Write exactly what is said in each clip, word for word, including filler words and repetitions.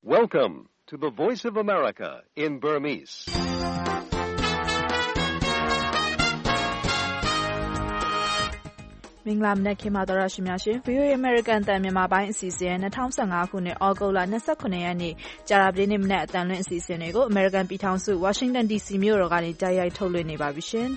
Welcome to the Voice of America in Burmese. ။မင်္ဂလာမနက်ခင်းပါသောရှင်များရှင် ဗွီအိုအေ American အသံမြန်မာပိုင်းအစီအစဉ်၂၀၁၅ခုနှစ်ဩဂုတ်လ၂၇ရက်နေ့ကြာသပတေးနေ့မနက်အသံလွှင့်အစီအစဉ်တွေကို American ပြည်ထောင်စု Washington ဒီ စီ မြို့တော်ကနေတိုက်ရိုက်ထုတ်လွှင့်နေပါပြီရှင်။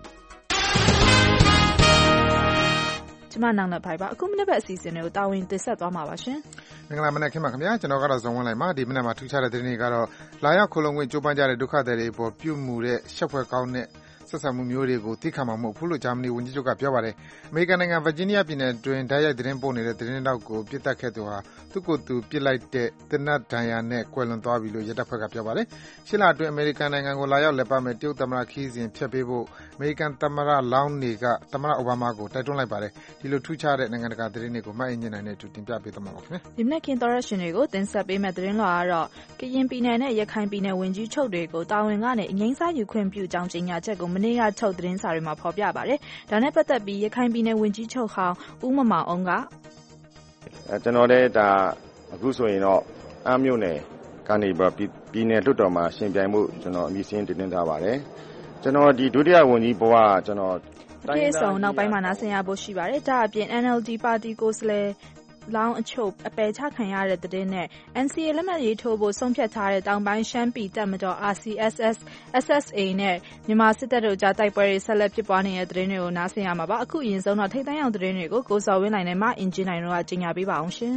ကျမနောင်လက်ဖိုင်ပါအခုမနေ့ဘက်အစီအစဉ်တွေကိုတာဝန်တင်ဆက်သွားမှာပါရှင်။မင်္ဂလာမနက်ခင်းပါခင်ဗျာကျွန်တော်ကတော့ဇုံဝန်းလိုက်ပါဒီမနက်မှာထူးခြားတဲ့သတင်းတွေကတော့လာရောက်ခိုလုံခွင့်ကြိုးပမ်းကြတဲ့ဒုက္ခသည်တွေပေါ်ပြုမှုတဲ့ရှက်ဖွယ်ကောင်းတဲ့ဆက်ဆံမှုမျိုးတွေကိုသိခံမှာမဟုတ်ဘူးလို့ဂျာမနီဝန်ကြီးချုပ်ကပြောပါတယ်။အမေရိကန်နိုင်ငံဗာဂျီးနီးယားပြည်နယ်တွင်ဓာတ်ရိုက်သတင်းပို့နေတဲ့သတင်းတောက်ကိုပြစ်တက်ခဲ့သူဟာသူ့ကိုယ်သူပြစ်လိုက်တဲ့တနတ်ဒဏ်ရာနဲ့ကွယ်လွန်သွားပြီလို့ရဲတပ်ဖွဲ့ကပြောပါတယ်။ရှစ်လအတွင်းအမေရိကန်နိုင်ငံကိုလာရောက်လက်ပတ်မဲ့တရုတ်သမ္မတခီးစဉ်ဖျက်ပေးဖို့အမေရိကန်သမ္မတလောင်းတွေကသမ္မတအိုဘားမားကိုတိုက်တွန်းလိုက်ပါတယ်။ဒီလိုထူးခြားတဲ့နိုင်ငံတကာသတင်းတွေကိုမှတ်အင်ဂျင်နိုင်နဲ့အတူတင်ပြပေးသွားမှာပါခင်ဗျာ။ဒီမနက်ခင်းသောရရှင်တွေကိုတင်ဆက်ပေးမဲ့သတင်းလွှာကတော့ကရင်ပြည်နယ်နဲ့ရခိုင်ပြည်နယ်ဝန်ကြီးချုပ်တွေကိုတာဝန်ကနေအငိမ့်စားယူခွင့်ပြုကြောင်းကြေညာချက်ကိုမနေ့ကထုတ်သတင်းစာတွေမှာဖော်ပြပါတယ်။ဒါနဲ့ပတ်သက်ပြီးရခိုင်ပြည်နယ်ဝန်ကြီးချုပ်ဟောင်းဦးမမောင်အောင်ကအဲကျွန်တော်လည်းဒါအခုဆိုရင်တော့အမ်းမြို့နယ်ကနေပြည်နယ်လွှတ်တော်မှာရှင်ပြိုင်မှုကျွန်တော်အမည်စင်းတင်သွင်းထားပါတယ်။ကျွန်တော်ဒီဒုတိယဝန်ကြီးဘဝကျွန်တော်တိုင်းဆောင်နောက်ပိုင်းမှာနားဆင်ရဖို့ရှိပါတယ်။ဒါအပြင် N L D ပါတီကိုယ်စားလှယ်လောင်းအချုပ်အပယ်ချခံရတဲ့တဲ့နဲ့ N C A လက်မှတ်ရေးထိုးဖို့ဆုံးဖြတ်ထားတဲ့တောင်ပိုင်းရှမ်းပြည်တပ်မတော် R C S S S S A နဲ့မြန်မာစစ်တပ်တို့ကြားတိုက်ပွဲတွေဆက်လက်ဖြစ်ပွားနေတဲ့တဲ့တွေကိုနားဆင်ရမှာပါအခုအရင်ဆုံးတော့ထိပ်တန်းရောက်တဲ့တွေကိုကိုစော်ဝင်းနိုင်နဲ့မအင်ဂျင်နိုင်တို့ကကြီးညာပေးပါအောင်ရှင်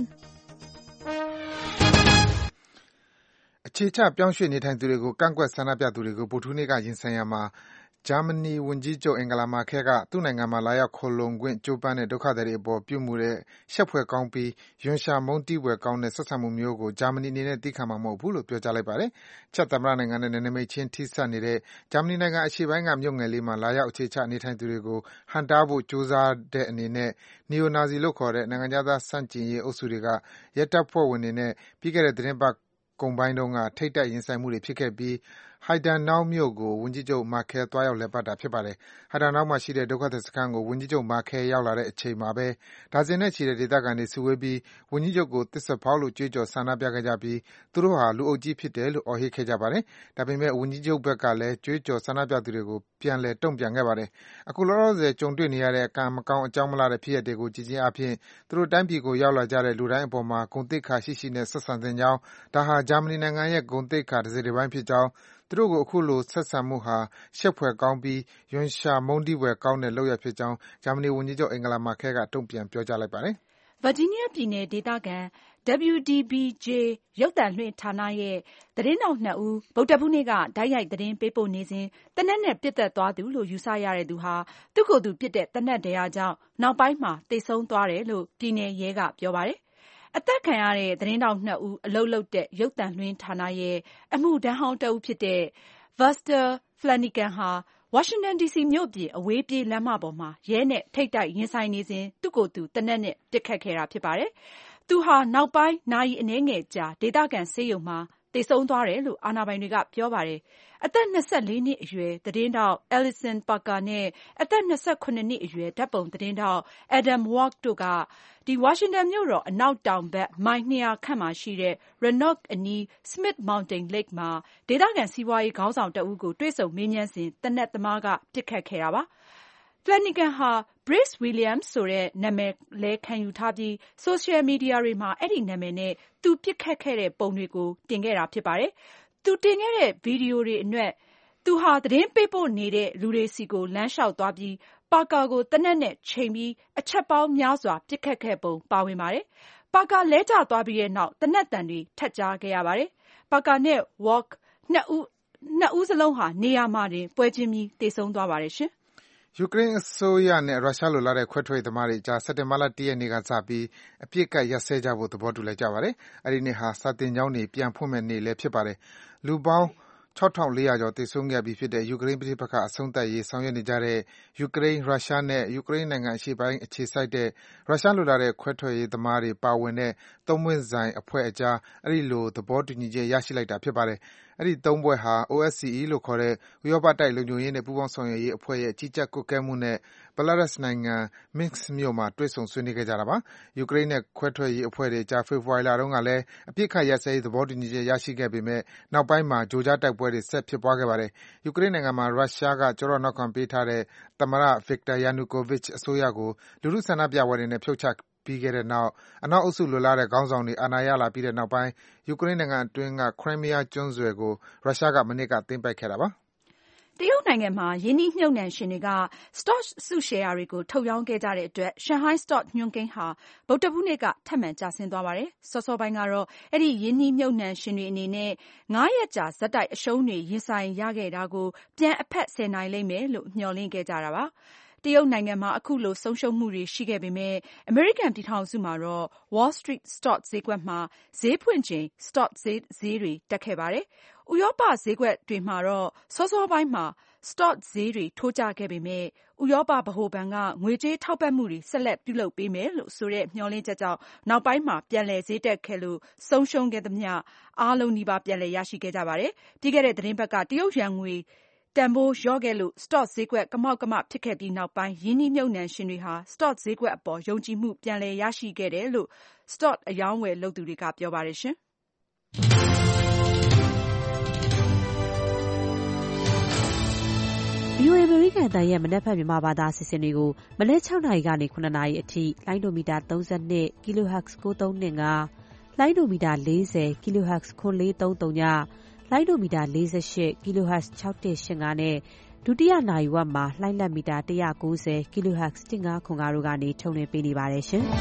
အခြေချပြောင်းရွှေ့နေထိုင်သူတွေကိုကန့်ကွက်ဆန္ဒပြသူတွေကိုဗုဒ္ဓဟူးနေ့ကရင်ဆိုင်ရမှာဂျာမနီဝန်ကြီးချုပ်အင်္ဂလာမာကဲကသူ့နိုင်ငံမှာလာရောက်ခိုလုံခွင့်ကြိုးပမ်းတဲ့ဒုက္ခသည်တွေအပေါ်ပြုမှုတဲ့ရှက်ဖွယ်ကောင်းပြီးယွန်ရှာမုန်းတီးဖွယ်ကောင်းတဲ့ဆက်ဆံမှုမျိုးကိုဂျာမနီအနေနဲ့သိခံမှာမဟုတ်ဘူးလို့ပြောကြားလိုက်ပါတယ်။ချက်သမ္မတနိုင်ငံနဲ့နယ်နိမိတ်ချင်းထိစပ်နေတဲ့ဂျာမနီနိုင်ငံအရှေ့ပိုင်းကမြို့ငယ်လေးမှာလာရောက်အခြေချနေထိုင်သူတွေကိုဟန့်တားဖို့ကြိုးစားတဲ့အနေနဲ့နီယိုနာဇီလို့ခေါ်တဲ့နိုင်ငံခြားသားဆန့်ကျင်ရေးအုပ်စုတွေကရဲတပ်ဖွဲ့ဝင်တွေနဲ့ပြီးခဲ့တဲ့သီတင်းပတ်ကုန်ပိုင်းတုန်းကထိပ်တိုက်ရင်ဆိုင်မှုတွေဖြစ်ခဲ့ပြီးHeidenau မြို့ကိုဝန်ကြီးချုပ်မာကဲသွားရောက်လည်ပတ်တာဖြစ်ပါတယ်။ Heidenau မှာရှိတဲ့ဒုက္ခသည်စခန်းကိုဝန်ကြီးချုပ်မာကဲရောက်လာတဲ့အချိန်မှာပဲဒါဇင်နဲ့ချီတဲ့ဒေသခံတွေစုဝေးပြီးဝန်ကြီးချုပ်ကိုသစ္စာဖောက်လို့ကြွေးကြော်ဆန္ဒပြခဲ့ကြပြီးသူတို့ဟာလူအုပ်ကြီးဖြစ်တယ်လို့အော်ဟစ်ခဲ့ကြပါတယ်။ဒါပေမဲ့ဝန်ကြီးချုပ်ဘက်ကလည်းကြွေးကြော်ဆန္ဒပြသူတွေကိုပြန်လည်တုံ့ပြန်ခဲ့ပါတယ်။အခုလောလောဆယ်ကြုံတွေ့နေရတဲ့ကံမကောင်းအကြောင်းမလှတဲ့ဖြစ်ရပ်တွေကိုကြည်ချင်းအဖြစ်သူတို့တိုင်းပြည်ကိုရောက်လာကြတဲ့လူတိုင်းအပေါ်မှာဂုဏ်သိက္ခာရှိရှိနဲ့ဆက်ဆံသင့်ကြောင်းဒါဟာဂျာမနီနိုင်ငံရဲ့ဂုဏ်သိက္ခာတစ်စိတ်တစ်ပိုင်းဖြစ်ကြောင်းသူတို့ကိုအခုလိုဆက်ဆံမှုဟာရှက်ဖွယ်ကောင်းပြီးယွန်ရှာမုန်းတီးဖွယ်ကောင်းတဲ့လုပ်ရပ်ဖြစ်ကြောင်းဂျာမနီဝန်ကြီးချုပ်အင်္ဂလာမာကဲကတုံ့ပြန်ပြောကြားလိုက်ပါတယ်။ဗာဂျီးနီးယားပြည်နယ်ဒေသခံ W D B J ရုပ်သံလွှင့်ဌာနရဲ့သတင်းထောက်နှစ်ဦးဗုဒ္ဓဟူးနေ့ကတိုက်ရိုက်သတင်းပေးပို့နေစဉ်သေနတ်နဲ့ပစ်သတ်သွားသူလို့ယူဆရတဲ့သူဟာသူ့ကိုယ်သူပစ်တဲ့သေနတ်ဒဏ်ရာကြောင့်နောက်ပိုင်းမှာသေဆုံးသွားတယ်လို့ပြည်နယ်ရဲကပြောပါတယ်။အသတ်ခံရတဲ့သတင်းထောက်နှစ်ဦးအလုပ်လုပ်တဲ့ရုပ်သံလွှင့်ဌာနရဲ့အမှုထမ်းဟောင်းတဦးဖြစ်တဲ့ Vester Flanagan ဟာဝါရှင်တန်ဒီစီမြို့ပြင်အဝေးပြေးလမ်းမပေါ်မှာရဲနဲ့ထိပ်တိုက်ရင်ဆိုင်နေစဉ်သူ့ကိုယ်သူသေနတ်နဲ့ပစ်ခတ်ခဲ့တာဖြစ်ပါတယ်။သူဟာနောက်ပိုင်းနာရီအနည်းငယ်ကြာဒေသခံဆေးရုံမှာသေဆုံးသွားတယ်လို့အာဏာပိုင်တွေကပြောပါတယ်။အသက်၂၄နှစ်အရွယ်သတင်းထောက် Alison Parker နဲ့အသက်၂၇နှစ်အရွယ်ဓာတ်ပုံသတင်းထောက် Adam Walk တို့ကဝါရှင်တန်မြို့တော်အနောက်တောင်ဘက်မိုင်နှစ်ရာခန့်မှာရှိတဲ့ Roanoke အနီး Smith Mountain Lake မှာဒေသခံစီးပွားရေးခေါင်းဆောင်တဦးကိုတွေ့ဆုံမေးမြန်းစဉ်သေနတ်သမားကပစ်ခတ်ခဲ့တာပါ။ Flanagan ဟာ Brace Williams ဆိုတဲ့နာမည်လည်းခံယူထားပြီးဆိုရှယ်မီဒီယာတွေမှာအဲဒီနာမည်နဲ့သူပစ်ခတ်ခဲ့တဲ့ပုံတွေကိုတင်ခဲ့တာဖြစ်ပါတယ်။သူတင်ခဲ့တဲ့ဗီဒီယိုတွေအနက်သူဟာသတင်းပေးပို့နေတဲ့လူတွေဆီကိုလမ်းလျှောက်သွားပြီးပါကာကိုသေနတ်နဲ့ချိန်ပြီးအချက်ပေါင်းများစွာပစ်ခတ်ခဲ့ပုံပါဝင်ပါတယ်။ပါကာလဲကျသွားပြီးတဲ့နောက်သေနတ်သံတွေထပ်ကြားခဲ့ရပါတယ်။ပါကာနဲ့ Walk နှစ်ဦးနှစ်ဦးစလုံးဟာနေရာမှာတင်ပွဲချင်းပြီးသေဆုံးသွားပါတယ်ရှင်။ယူကရိန်းအစိုးရနဲ့ရုရှားလိုလားတဲ့ခွဲထွက်ရေးသမားတွေကြားစက်တင်ဘာလ၁ရက်နေ့ကစပြီးအပြစ်ကတ်ရပ်စဲကြဖို့သဘောတူလိုက်ကြပါတယ်။အဲဒီနေ့ဟာစာတင်ကျောင်းတွေပြန်ဖွင့်မဲ့နေ့လည်းဖြစ်ပါတယ်။လူပေါင်း၆ထောင်လေးရာကျော်သေဆုံးခဲ့ပြီဖြစ်တဲ့ယူကရိန်းပဋိပက္ခအဆုံးသတ်ရေးဆောင်ရွက်နေကြတဲ့ယူကရိန်း၊ရုရှားနဲ့ယူကရိန်းနိုင်ငံအရှေ့ပိုင်းအခြေစိုက်တဲ့ရုရှားလိုလားတဲ့ခွဲထွက်ရေးသမားတွေပါဝင်တဲ့သုံးပွင့်ဆိုင်အဖွဲ့အကြားအဲဒီလိုသဘောတူညီချက်ရရှိလိုက်တာဖြစ်ပါတယ်။အဲဒီသုံးဖွဲ့ဟာ O S C E လို့ခေါ်တဲ့ဥရောပတိုက်လုံခြုံရေးနဲ့ပူးပေါင်းဆောင်ရွက်ရေးအဖွဲ့ရဲ့ကြီးကြပ်ကွပ်ကဲမှုနဲ့ Belarus နိုင်ငံ Minsk မြို့မှာတွေ့ဆုံဆွေးနွေးခဲ့ကြတာပါ။ ယူကရိန်းနဲ့ခွဲထွက်ရေးအဖွဲ့တွေကြား ဖေဖော်ဝါရီလတုန်းကလည်းအပစ်အခတ်ရပ်စဲရေးသဘောတူညီချက်ရရှိခဲ့ပေမဲ့နောက်ပိုင်းမှာကြိုကြားတိုက်ပွဲတွေဆက်ဖြစ်ပွားခဲ့ပါတယ်။ ယူကရိန်းနိုင်ငံမှာရုရှားကကျောထောက်နောက်ခံပေးထားတဲ့သမ္မတ Viktor Yanukovych အစိုးရကိုလူထုဆန္ဒပြပွဲတွေနဲ့ဖြုတ်ချပြီးခဲ့တဲ့နောက် အနောက်အုပ်စုလိုလားတဲ့ခေါင်းဆောင်တွေအာဏာရလာပြီးတဲ့နောက်ပိုင်း ယူကရိန်းနိုင်ငံအတွင်းက Crimea ကျွန်းဆွယ်ကိုရုရှားကမနှစ်ကသိမ်းပိုက်ခဲ့တာပါ။တရုတ်နိုင်ငံမှာရင်းနှီးမြှုပ်နှံရှင်တွေက Stocks အစုရှယ်ယာတွေကိုထုတ်ရောင်းခဲ့ကြတဲ့အတွက် Shanghai Stock ညွှန်းကိန်းဟာဗုဒ္ဓဟူးနေ့ကထပ်မံကျဆင်းသွားပါတယ်။ စောစောပိုင်းကတော့အဲဒီရင်းနှီးမြှုပ်နှံရှင်တွေအနေနဲ့ငါးရက်ကြာဆက်တိုက်အရှုံးတွေရင်ဆိုင်ရခဲ့တာကိုပြန်အဖက်ဆယ်နိုင်လိမ့်မယ်လို့မျှော်လင့်ခဲ့ကြတာပါ။ တရုတ်နိုင်ငံမှာအခုလိုဆုံးရှုံးမှုတွေရှိခဲ့ပေမဲ့အမေရိကန်ပြည်ထောင်စုမှာတော့ Wall Street Stock ဈေးကွက်မှာဈေးဖွင့်ချိန် Stock ဈေးတွေတက်ခဲ့ပါတယ်။ ဥရောပဈေးကွက်တွေမှာတော့စောစောပိုင်းမှာStock ဈေးတွေထိုးကျခဲ့ပေမဲ့ဥရောပဗဟိုဘဏ်ကငွေကြေးထောက်ပံ့မှုတွေဆက်လက်ပြုလုပ်ပေးမယ်လို့ဆိုတဲ့မျှော်လင့်ချက်ကြောင့်နောက်ပိုင်းမှာပြန်လည်ဈေးတက်ခဲ့လို့ဆုံးရှုံးခဲ့သမျှအားလုံးနီးပါးပြန်လည်ရရှိခဲ့ကြပါတယ်။ ပြီးခဲ့တဲ့သီတင်းပတ်ကတရုတ်ယွမ်ငွေတန်ဖိုးလျော့ခဲ့လို့ Stock ဈေးကွက်ကမောက်ကမဖြစ်ခဲ့ပြီးနောက်ပိုင်းရင်းနှီးမြှုပ်နှံရှင်တွေဟာ Stock ဈေးကွက်အပေါ်ယုံကြည်မှုပြန်လည်ရရှိခဲ့တယ်လို့ Stock အရောင်းအဝယ်လုပ်သူတွေကပြောပါတယ်ရှင်။ဗွီအိုအေ အမေရိကန်အသံရဲ့မနက်ဖြန်မြန်မာဘာသာအစီအစဉ်တွေကိုမနက်၆နာရီကနေ၇နာရီအထိလိုင်းဒိုမီတာသုံး၂ Kilohertz ကိုးသုံး၂၅ လိုင်းဒိုမီတာ၄၀ Kilohertz ခွန်လေးသုံးသုည လိုင်းဒိုမီတာ၄၈ Kilohertz ၆၁၈၅နဲ့ဒုတိယနာရီဝက်မှာလှိုင်းလက်မီတာ၁၉၀ Kilohertz ၁၅ခွန်၅တို့ကနေထုတ်လွှင့်ပေးနေပါတယ်ရှင်။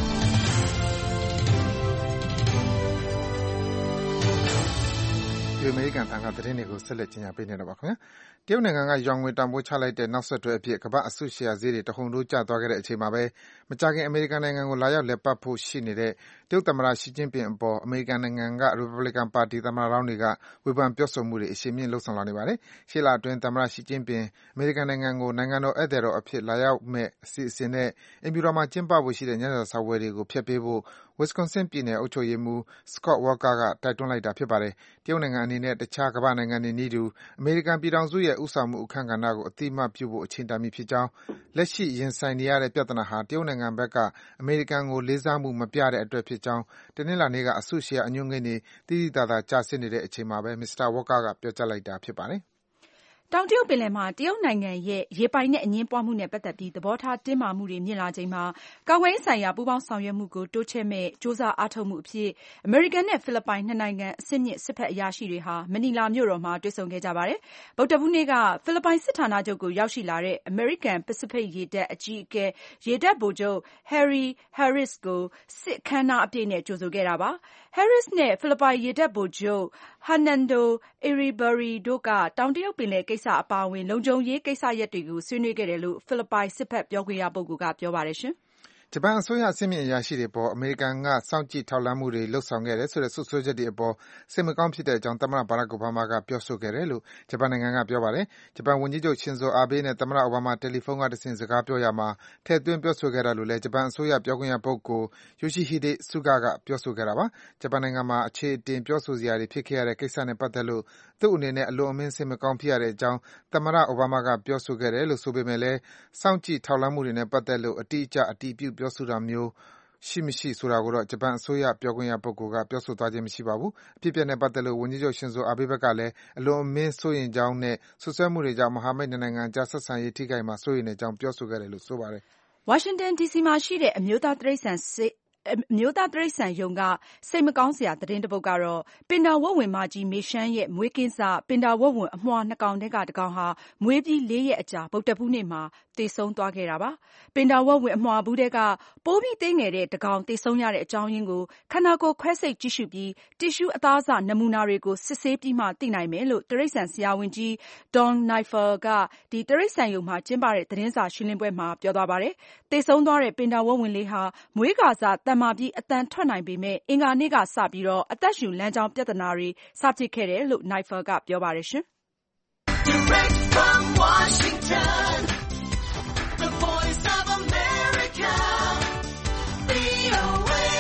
ဒီအမေရိကန်တန်ခါသတင်းတွေကိုဆက်လက်ကြီးညာပေးနေတာပါခင်ဗျာတရုတ်နိုင်ငံကယွမ်ငွေတန်ဖိုးချလိုက်တဲ့နောက်ဆက်တွဲအဖြစ်ကမ္ဘာအစုရှယ်ယာဈေးတွေတဟုန်ထိုးကျသွားခဲ့တဲ့အချိန်မှာပဲမကြာခင်အမေရိကန်နိုင်ငံကိုလာရောက်လည်ပတ်ဖို့ရှိနေတဲ့တရုတ်သမ္မတရှီကျင့်ပင်အပေါ်အမေရိကန်နိုင်ငံကရီပတ်ဘလီကန်ပါတီသမ္မတလောင်းတွေကဝေဖန်ပြောဆိုမှုတွေအရှိန်မြင့်လုပ်ဆောင်လာနေပါတယ်ရှေ့လအတွင်းသမ္မတရှီကျင့်ပင်အမေရိကန်နိုင်ငံကိုနိုင်ငံတော်ဧည့်သည်တော်အဖြစ်လာရောက်မယ့်အစီအစဉ်နဲ့အိမ်ဖြူတော်မှာကျင်းပဖို့ရှိတဲ့ညစာစားပွဲတွေကိုဖျက်ပေးဖို့ Wisconsin ပြည်နယ်အုပ်ချုပ်ရေးမှူး Scott Walker ကတိုက်တွန်းလိုက်တာဖြစ်ပါတယ်တရုတ်နိုင်ငံအနေနဲ့တခြားကမ္ဘာ့နိုင်ငံတွေနည်းတူအမေရိကန်ပြည်ထောင်စုရဲ့ဦးဆောင်မှုအခန်းကဏ္ဍကိုအသိအမှတ်ပြုဖို့အချိန်တန်ပြီဖြစ်ကြောင်းလက်ရှိရင်ဆိုင်နေရတဲ့ပြဿနာဟာတရုတ်နိုင်ငံဘက်ကအမေရိကန်ကိုလေးစားမှုမပြတဲ့အတွက်ဖြစ်ကြောင်းတနင်္လာနေ့ကအစုရှယ်ယာအညွှန်းကိန်းတွေသိသိသာသာကျဆင်းနေတဲ့အချိန်မှာပဲ မစ္စတာ Walker ကပြောကြားလိုက်တာဖြစ်ပါတယ်တောင်တရုတ်ပင်လယ်မှာတရုတ်နိုင်ငံရဲ့ရေပိုင်နက်အငြင်းပွားမှုနဲ့ပတ်သက်ပြီးသဘောထားတင်းမာမှုတွေမြင့်လာချိန်မှာကာကွယ်ရေးဆိုင်ရာပူးပေါင်းဆောင်ရွက်မှုကိုတိုးချဲ့မယ့်ကြိုးစားအားထုတ်မှုအဖြစ်အမေရိကန်နဲ့ဖိလစ်ပိုင်နှစ်နိုင်ငံအဆင့်မြင့်စစ်ဘက်အရာရှိတွေဟာမနီလာမြို့တော်မှာတွေ့ဆုံခဲ့ကြပါတယ်။ဗုဒ္ဓဟူးနေ့ကဖိလစ်ပိုင်စစ်ဌာနချုပ်ကိုရောက်ရှိလာတဲ့အမေရိကန်ပစိဖိတ်ရေတပ်အကြီးအကဲရေတပ်ဗိုလ်ချုပ် Harry Harris ကိုစစ်အခမ်းအနားအပြည့်နဲ့ကြိုဆိုခဲ့တာပါ။ Harris နဲ့ဖိလစ်ပိုင်ရေတပ်ဗိုလ်ချုပ် Hernando Iribarri တို့ကတောင်တရုတ်ပင်လယ်ကိစ္စအပါအဝင်လုံခြုံရေးကိစ္စရပ်တွေကိုဆွေးနွေးခဲ့တယ်လို့ဖိလစ်ပိုင်စစ်ဘက်ပြောခွင့်ရပုဂ္ဂိုလ်ကပြောပါတယ်ရှင်။ဂျပန်အစိုးရအဆင့်မြင့်အရာရှိတွေအပေါ်အမေရိကန်ကစောင့်ကြည့်ထောက်လှမ်းမှုတွေလုပ်ဆောင်ခဲ့တယ်ဆိုတဲ့စွပ်စွဲချက်တွေအပေါ်စိတ်မကောင်းဖြစ်တဲ့အကြောင်းသမ္မတ Barack Obama ကပြောဆိုခဲ့တယ်လို့ဂျပန်နိုင်ငံကပြောပါတယ်။ဂျပန်ဝန်ကြီးချုပ် Shinzo Abe နဲ့သမ္မတ Obama တယ်လီဖုန်းကတဆင့်စကားပြောရာမှာထည့်သွင်းပြောဆိုခဲ့တာလို့လည်းဂျပန်အစိုးရပြောခွင့်ရပုဂ္ဂိုလ် Yoshihide Suga ကပြောဆိုခဲ့တာပါ။ဂျပန်နိုင်ငံမှာအခြေအတင်ပြောဆိုစရာတွေဖြစ်ခဲ့ရတဲ့ကိစ္စနဲ့ပတ်သက်လို့သူ့အနေနဲ့အလွန်အမင်းစိတ်မကောင်းဖြစ်ရတဲ့အကြောင်းသမ္မတ Obama ကပြောဆိုခဲ့တယ်လို့ဆိုပေမဲ့လည်းစောင့်ကြည့်ထောက်လှမ်းမှုတွေနဲ့ပတ်သက်လို့အတိအကျအတည်ပြုပြောဆိုတာမျိုးရှိမရှိဆိုတာကိုတော့ဂျပန်အစိုးရပြောခွင့်ရပုဂ္ဂိုလ်ကပြောဆိုသွားခြင်းမရှိပါဘူး။အဖြစ်အပျက်နဲ့ပတ်သက်လို့ဝန်ကြီးချုပ် Shinzo Abe ဘက်ကလည်းအလွန်အမင်းစိုးရိမ်ကြောင်းနဲ့စွပ်စွဲမှုတွေကြောင့်မဟာမိတ်နှစ်နိုင်ငံအကြားဆက်ဆံရေးထိခိုက်မှာစိုးရိမ်တဲ့အကြောင်းပြောဆိုခဲ့တယ်လို့ဆိုပါတယ်။ဝါရှင်တန်ဒီစီမှာရှိတဲ့အမျိုးသားတိရစ္ဆာန်အမျိုးသားတိရစ္ဆာန်ရုံကစိတ်မကောင်းစရာသတင်းတစ်ပုဒ်ကတော့ပင်တာဝက်ဝံမကြီးမေရှမ်းရဲ့မွေးကင်းစပင်တာဝက်ဝံအမွှားနှစ်ကောင်ထဲကတစ်ကောင်ဟာမွေးပြီးလေးရက်အကြာဗုဒ္ဓဟူးနေ့မှာသေဆုံးသွားခဲ့တာပါ။ပင်တာဝက်ဝံအမွှားဘူးထဲကပိုးပြီးသေးငယ်တဲ့တစ်ကောင်သေဆုံးရတဲ့အကြောင်းရင်းကိုခန္ဓာကိုယ်ခွဲစိတ်ကြည့်ရှုပြီးတစ်ရှူးအသားအစနမူနာတွေကိုစစ်ဆေးပြီးမှသိနိုင်မယ်လို့တိရစ္ဆာန်ဆရာဝန်ကြီး Don Nifel ကဒီတိရစ္ဆာန်ရုံမှာကျင်းပတဲ့သတင်းစာရှင်းလင်းပွဲမှာပြောသွားပါတယ်။သေဆုံးသွားတဲ့ပင်တာဝက်ဝံလေးဟာမွေးကာစသန်မာပြီးအသံထွက်နိုင်ပေမဲ့အင်္ဂါနေ့ကစပြီးတော့အသက်ရှူလမ်းကြောင်းပြဿနာတွေစဖြစ်ခဲ့တယ်လို့ Nifel ကပြောပါတယ်ရှင်။ Direct from Washington, the voice of America, ဗွီအိုအေ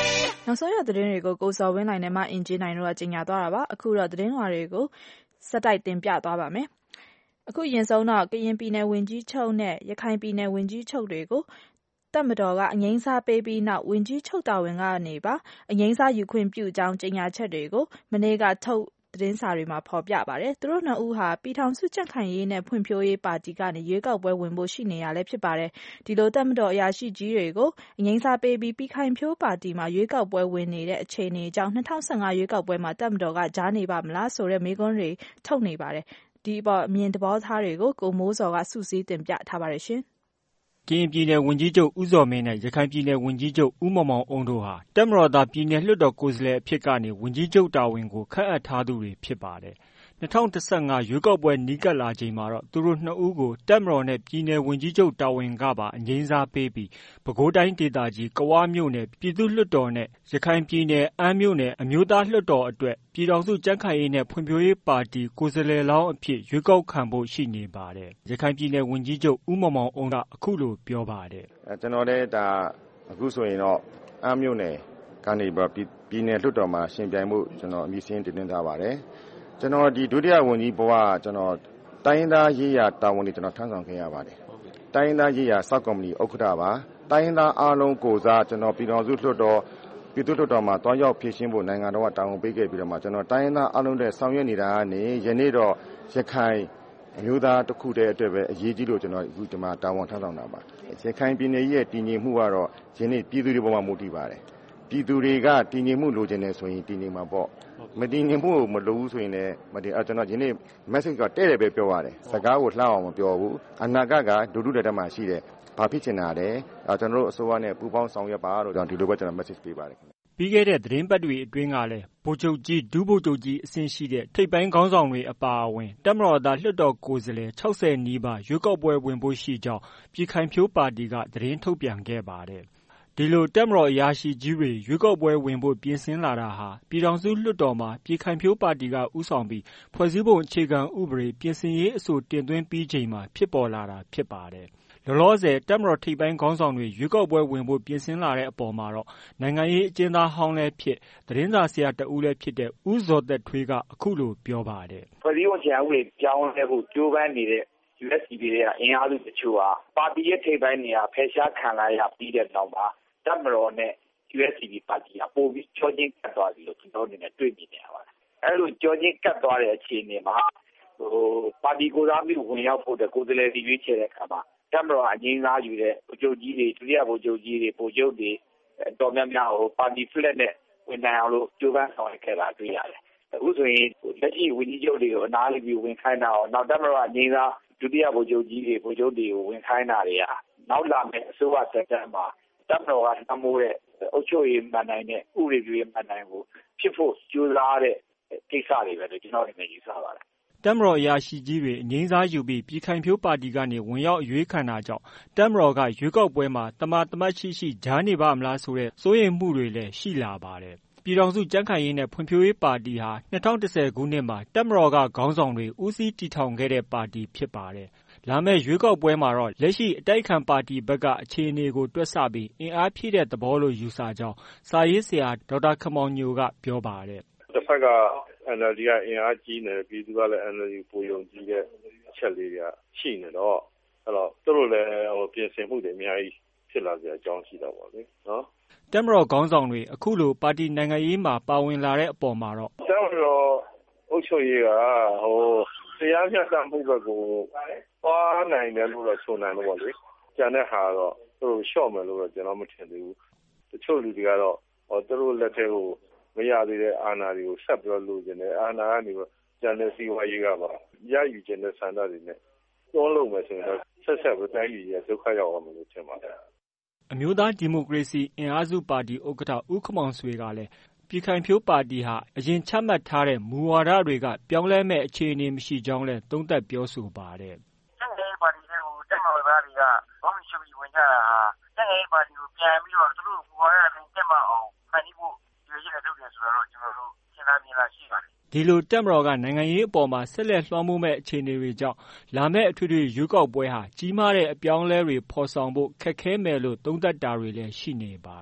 နောက်ဆုံးရသတင်းတွေကိုကိုစော်ဝင်းနိုင်နဲ့မှအင်ဂျင်နိုင်တို့ကကြီးညာသွားတာပါအခုတော့သတင်းလွှာတွေကိုစက်တိုက်တင်ပြသွားပါမယ်အခုရင်ဆုံးတော့ကရင်ပြည်နယ်ဝန်ကြီးချုပ်နဲ့ရခိုင်ပြည်နယ်ဝန်ကြီးချုပ်တွေကိုတပ်မတော်ကအငိမ့်စားပေးပြီးနောက်ဝန်ကြီးချုပ်တာဝန်ကနေပါအငိမ့်စားယူခွင့်ပြုကြောင်းကြေညာချက်တွေကိုမနေ့ကထုတ်သတင်းစာတွေမှာဖော်ပြပါတယ်သူတို့နှစ်ဦးဟာပြည်ထောင်စုကြံ့ခိုင်ရေးနဲ့ဖွံ့ဖြိုးရေးပါတီကနေရွေးကောက်ပွဲဝင်ဖို့ရှိနေရလဲဖြစ်ပါတယ်ဒီလိုတပ်မတော်အရာရှိကြီးတွေကိုအငိမ့်စားပေးပြီးပြည်ခိုင်ဖြိုးပါတီမှာရွေးကောက်ပွဲဝင်နေတဲ့အခြေအနေအကြောင်း၂၀၁၅ရွေးကောက်ပွဲမှာတပ်မတော်ကကြားနေပါမလားဆိုတဲ့မေးခွန်းတွေထုတ်နေပါတယ်ဒီပေါ်အမြင်သဘောထားတွေကိုကိုမိုးစော်ကစုစည်းတင်ပြထားပါတယ်ရှင်ကရင်ပြည်နယ်ဝန်ကြီးချုပ်ဦးဇော်မင်းနဲ့ရခိုင်ပြည်နယ်ဝန်ကြီးချုပ်ဦးမောင်မောင်အုံးတို့ဟာတပ်မတော်သားပြည်နယ်လွှတ်တော်ကိုယ်စားလှယ်အဖြစ်ကနေဝန်ကြီးချုပ်တာဝန်ကိုခန့်အပ်ထားသူတွေဖြစ်ပါတယ်။၂၀၁၅ရွေးကောက်ပွဲနီးကပ်လာချိန်မှာတော့သူတို့နှစ်ဦးကိုတပ်မတော်နဲ့ပြည်နယ်ဝန်ကြီးချုပ်တာဝန်ကပါအငြိမ်းစားပေးပြီးပဲခူးတိုင်းဒေသကြီးကဝမြို့နယ်ပြည်သူ့လွှတ်တော်နဲ့ရခိုင်ပြည်နယ်အမ်းမြို့နယ်အမျိုးသားလွှတ်တော်အတွက်ပြည်ထောင်စုကြံ့ခိုင်ရေးနဲ့ဖွံ့ဖြိုးရေးပါတီကိုယ်စားလှယ်လောင်းအဖြစ်ရွေးကောက်ခံဖို့ရှိနေပါတယ်။ရခိုင်ပြည်နယ်ဝန်ကြီးချုပ်ဦးမောင်မောင်အုံးကအခုလိုပြောပါတယ်။ကျွန်တော်လည်းဒါအခုဆိုရင်တော့အမ်းမြို့နယ်ကနေပြည်နယ်လွှတ်တော်မှာရှင်ပြိုင်မှုကျွန်တော်အမည်စင်းတင်သွင်းထားပါတယ်။ကျွန်တော်ဒီဒုတိယဝန်ကြီးဘဝကျွန်တော်တိုင်းရင်းသားရေးရာတာဝန်တွေကျွန်တော်ထမ်းဆောင်ခဲ့ရပါတယ်။တိုင်းရင်းသားရေးရာစောက်ကော်မတီဥက္ကဋ္ဌပါ။တိုင်းရင်းသားအားလုံးကိုစားကျွန်တော်ပြည်တော်စုလွှတ်တော်ပြည်သူ့လွှတ်တော်မှာတွားရောက်ဖြည့်ရှင်းဖို့နိုင်ငံတော်ကတာဝန်ပေးခဲ့ပြီးတော့မှကျွန်တော်တိုင်းရင်းသားအားလုံးနဲ့ဆောင်ရွက်နေတာကနေယနေ့တော့ရခိုင်အမျိုးသားတစ်ခုတည်းအတွက်ပဲအရေးကြီးလို့ကျွန်တော်အခုဒီမှာတာဝန်ထမ်းဆောင်တာပါ။ရခိုင်ပြည်နယ်ရဲ့တည်ငြိမ်မှုကတော့ယနေ့ပြည်သူတွေပေါ်မှာမူတည်ပါတယ်။ပြည်သူတွေကတည်ငြိမ်မှုလိုချင်တယ်ဆိုရင်တည်ငြိမ်မှာပေါ့မတည်ငြိမ်မှုမလိုဘူးဆိုရင်လည်းမတည်အဲကျွန်တော်ယနေ့ message ကတဲ့တယ်ပဲပြောရတယ်စကားကိုလှအောင်မပြောဘူးအနာဂတ်ကဒုဒုတက်တက်မှရှိတယ်ဘာဖြစ်ချင်တာလဲအဲကျွန်တော်တို့အစိုးရနဲ့ပူးပေါင်းဆောင်ရွက်ပါလို့ကျွန်တော်ဒီလိုပဲကျွန်တော် message ပေးပါတယ်ပြီးခဲ့တဲ့သတင်းပတ်တွေအတွင်းကလည်းဗိုလ်ချုပ်ကြီးဒုဗိုလ်ချုပ်ကြီးအဆင့်ရှိတဲ့ထိပ်ပိုင်းခေါင်းဆောင်တွေအပါအဝင်တပ်မတော်သားလွှတ်တော်ကိုယ်စားလှယ်၆၀နီးပါးရွေးကောက်ပွဲဝင်ဖို့ရှိကြောင်းပြည်ခိုင်ဖြိုးပါတီကသတင်းထုတ်ပြန်ခဲ့ပါတယ်ဒီလိုတပ်မတော်အရာရှိကြီးတွေရွေးကောက်ပွဲဝင်ဖို့ပြင်ဆင်လာတာဟာပြည်ထောင်စုလွှတ်တော်မှာပြည်ခိုင်ဖြိုးပါတီကဦးဆောင်ပြီးဖွဲ့စည်းပုံအခြေခံဥပဒေပြင်ဆင်ရေးအဆိုတင်သွင်းပြီးချိန်မှာဖြစ်ပေါ်လာတာဖြစ်ပါတယ်။လောလောဆယ်တပ်မတော်ထိပ်ပိုင်းခေါင်းဆောင်တွေရွေးကောက်ပွဲဝင်ဖို့ပြင်ဆင်လာတဲ့အပေါ်မှာတော့နိုင်ငံရေးအကျဉ်းသားဟောင်းလည်းဖြစ်သတင်းစာဆရာတဦးလည်းဖြစ်တဲ့ဦးဇော်သက်ထွေးကအခုလိုပြောပါတယ်။ဖွဲ့စည်းပုံအခြေခံဥပဒေပြောင်းလဲဖို့ကြိုးပမ်းနေတဲ့ ယူ အက်စ် စီ ပီ တွေကအင်အားစုတချို့ဟာပါတီရဲ့ထိပ်ပိုင်းနေရာဖယ်ရှားခံလိုက်ရပြီးတဲ့နောက်မှာတပ်မတော်နဲ့ ယူ အက်စ် စီ ပီ ပါတီကပိုပြီးကြောချင်းကတ်သွားပြီလို့ကျွန်တော်အနေနဲ့တွေ့မြင်နေရပါတယ်။အဲလိုကြောချင်းကတ်သွားတဲ့အခြေအနေမှာဟိုပါတီကိုယ်စားပြုဝင်ရောက်ဖို့တဲ့ကိုယ်စားလှယ်တွေရွေးချယ်တဲ့အခါမှာတပ်မတော်အငြိမ်းစားယူတဲ့ဗိုလ်ချုပ်ကြီးတွေဒုတိယဗိုလ်ချုပ်ကြီးတွေဗိုလ်ချုပ်တွေတော်များများဟိုပါတီဖလက်နဲ့ဝင်နိုင်အောင်လို့ကြိုးပမ်းဆောင်ရွက်ခဲ့တာတွေ့ရတယ်။အခုဆိုရင်လက်ရှိဝန်ကြီးချုပ်တွေကိုအနားယူပြီးဝင်ခိုင်းတာအောင်နောက်တပ်မတော်အငြိမ်းစားဒုတိယဗိုလ်ချုပ်ကြီးတွေဗိုလ်ချုပ်တွေကိုဝင်ခိုင်းတာတွေကနောက်လာမယ့်အစိုးရသက်တမ်းမှာတပ်မတော်ကနှမိုးတဲ့အုပ်ချုပ်ရေးမှန်နိုင်တဲ့ဥပဒေပြုရေးမှန်နိုင်ကိုဖြစ်ဖို့ကြိုးစားတဲ့ကိစ္စတွေပဲလို့ကျွန်တော်အနေနဲ့ယူဆပါတယ်တပ်မတော်အရာရှိကြီးတွေအငြိမ်းစားယူပြီးပြည်ခိုင်ဖြိုးပါတီကနေဝင်ရောက်အရွေးခံတာကြောင့်တပ်မတော်ကရွေးကောက်ပွဲမှာတမာတမတ်ရှိရှိကြားနေပါမလားဆိုတဲ့စိုးရိမ်မှုတွေလည်းရှိလာပါတယ်။ပြည်ထောင်စုကြံ့ခိုင်ရေးနဲ့ဖွံ့ဖြိုးရေးပါတီဟာ၂၀၁၀ခုနှစ်မှာတပ်မတော်ကခေါင်းဆောင်တွေဦးစီးတည်ထောင်ခဲ့တဲ့ပါတီဖြစ်ပါတယ်။လာမယ့်ရွေးကောက်ပွဲမှာတော့လက်ရှိအတိုက်ခံပါတီဘက်ကအခြေအနေကိုတွက်ဆပြီးအင်အားဖြည့်တဲ့သဘောလို့ယူဆကြောင်းစာရေးဆရာဒေါက်တာခမောင်ညိုကပြောပါတယ်။တစ်ဖက်က အန်အယ်လ်ဒီ ကအင်အားကြီးနေတယ်ပြည်သူကလည်း အန်အယ်လ်ဒီ ပိုယုံကြည်တဲ့အချက်လေးတွေကရှိနေတော့အဲ့တော့သူတို့လည်းဟိုပြင်ဆင်မှုတွေအများကြီးဖြစ်လာကြအကြောင်းရှိတော့ပါလေနော်တပ်မတော်ခေါင်းဆောင်တွေအခုလိုပါတီနိုင်ငံရေးမှာပါဝင်လာတဲ့အပေါ်မှာတော့တပ်မတော်အုပ်ချုပ်ရေးကဟိုတရားမျှတမှုဘက်ကိုသွားနိုင်တယ်လို့တော့ဆိုနိုင်တော့ပါလေကျန်တဲ့ဟာတော့သူတို့ရှော့မယ်လို့တော့ကျွန်တော်မထင်သေးဘူးတချို့လူတွေကတော့ဟိုသူတို့လက်ထဲကိုမရသေးတဲ့အာဏာတွေကိုဆက်ပြီးတော့လိုချင်တယ်အာဏာကနေကျန်တဲ့စီဝါရေးကပါရယူချင်တဲ့ဆန္ဒတွေနဲ့တွန်းလို့မယ်ဆိုရင်တော့ဆက်ဆက်ပြီးတိုင်းပြည်ရဲ့ဒုက္ခရောက်အောင်လို့ထင်ပါတယ်အမျိုးသားဒီမိုကရေစီအင်အားစုပါတီဥက္ကဋ္ဌဦးခင်မောင်ဆွေကလည်းပြည်ခိုင်ဖြိုးပါတီဟာအရင်ချမှတ်ထားတဲ့မူဝါဒတွေကပြောင်းလဲမဲ့အခြေအနေမရှိကြောင်းလည်းသုံးသပ်ပြောဆိုပါတယ်။ကျန်တဲ့ပါတီတွေကိုတက်မော်သားတွေကဘောင်းရှုပ်ပြီးဝင်ကြတာဟာကျန်တဲ့ပါတီကိုပြန်ပြီးတော့သူတို့မူဝါဒတွေတက်မအောင်ဖန်တီးဖို့ရည်ရည်နဲ့လုပ်တယ်ဆိုတော့ကျွန်တော်တို့စဉ်းစားမြင်လာရှိပါတယ်။ဒီလိုတပ်မတော်ကနိုင်ငံရေးအပေါ်မှာဆက်လက်လွှမ်းမိုးမဲ့အခြေအနေတွေကြောင့်လာမယ့်အထွေထွေရွေးကောက်ပွဲဟာကြီးမားတဲ့အပြောင်းအလဲတွေဖော်ဆောင်ဖို့ခက်ခဲမယ်လို့သုံးသပ်တာတွေလည်းရှိနေပါတယ်။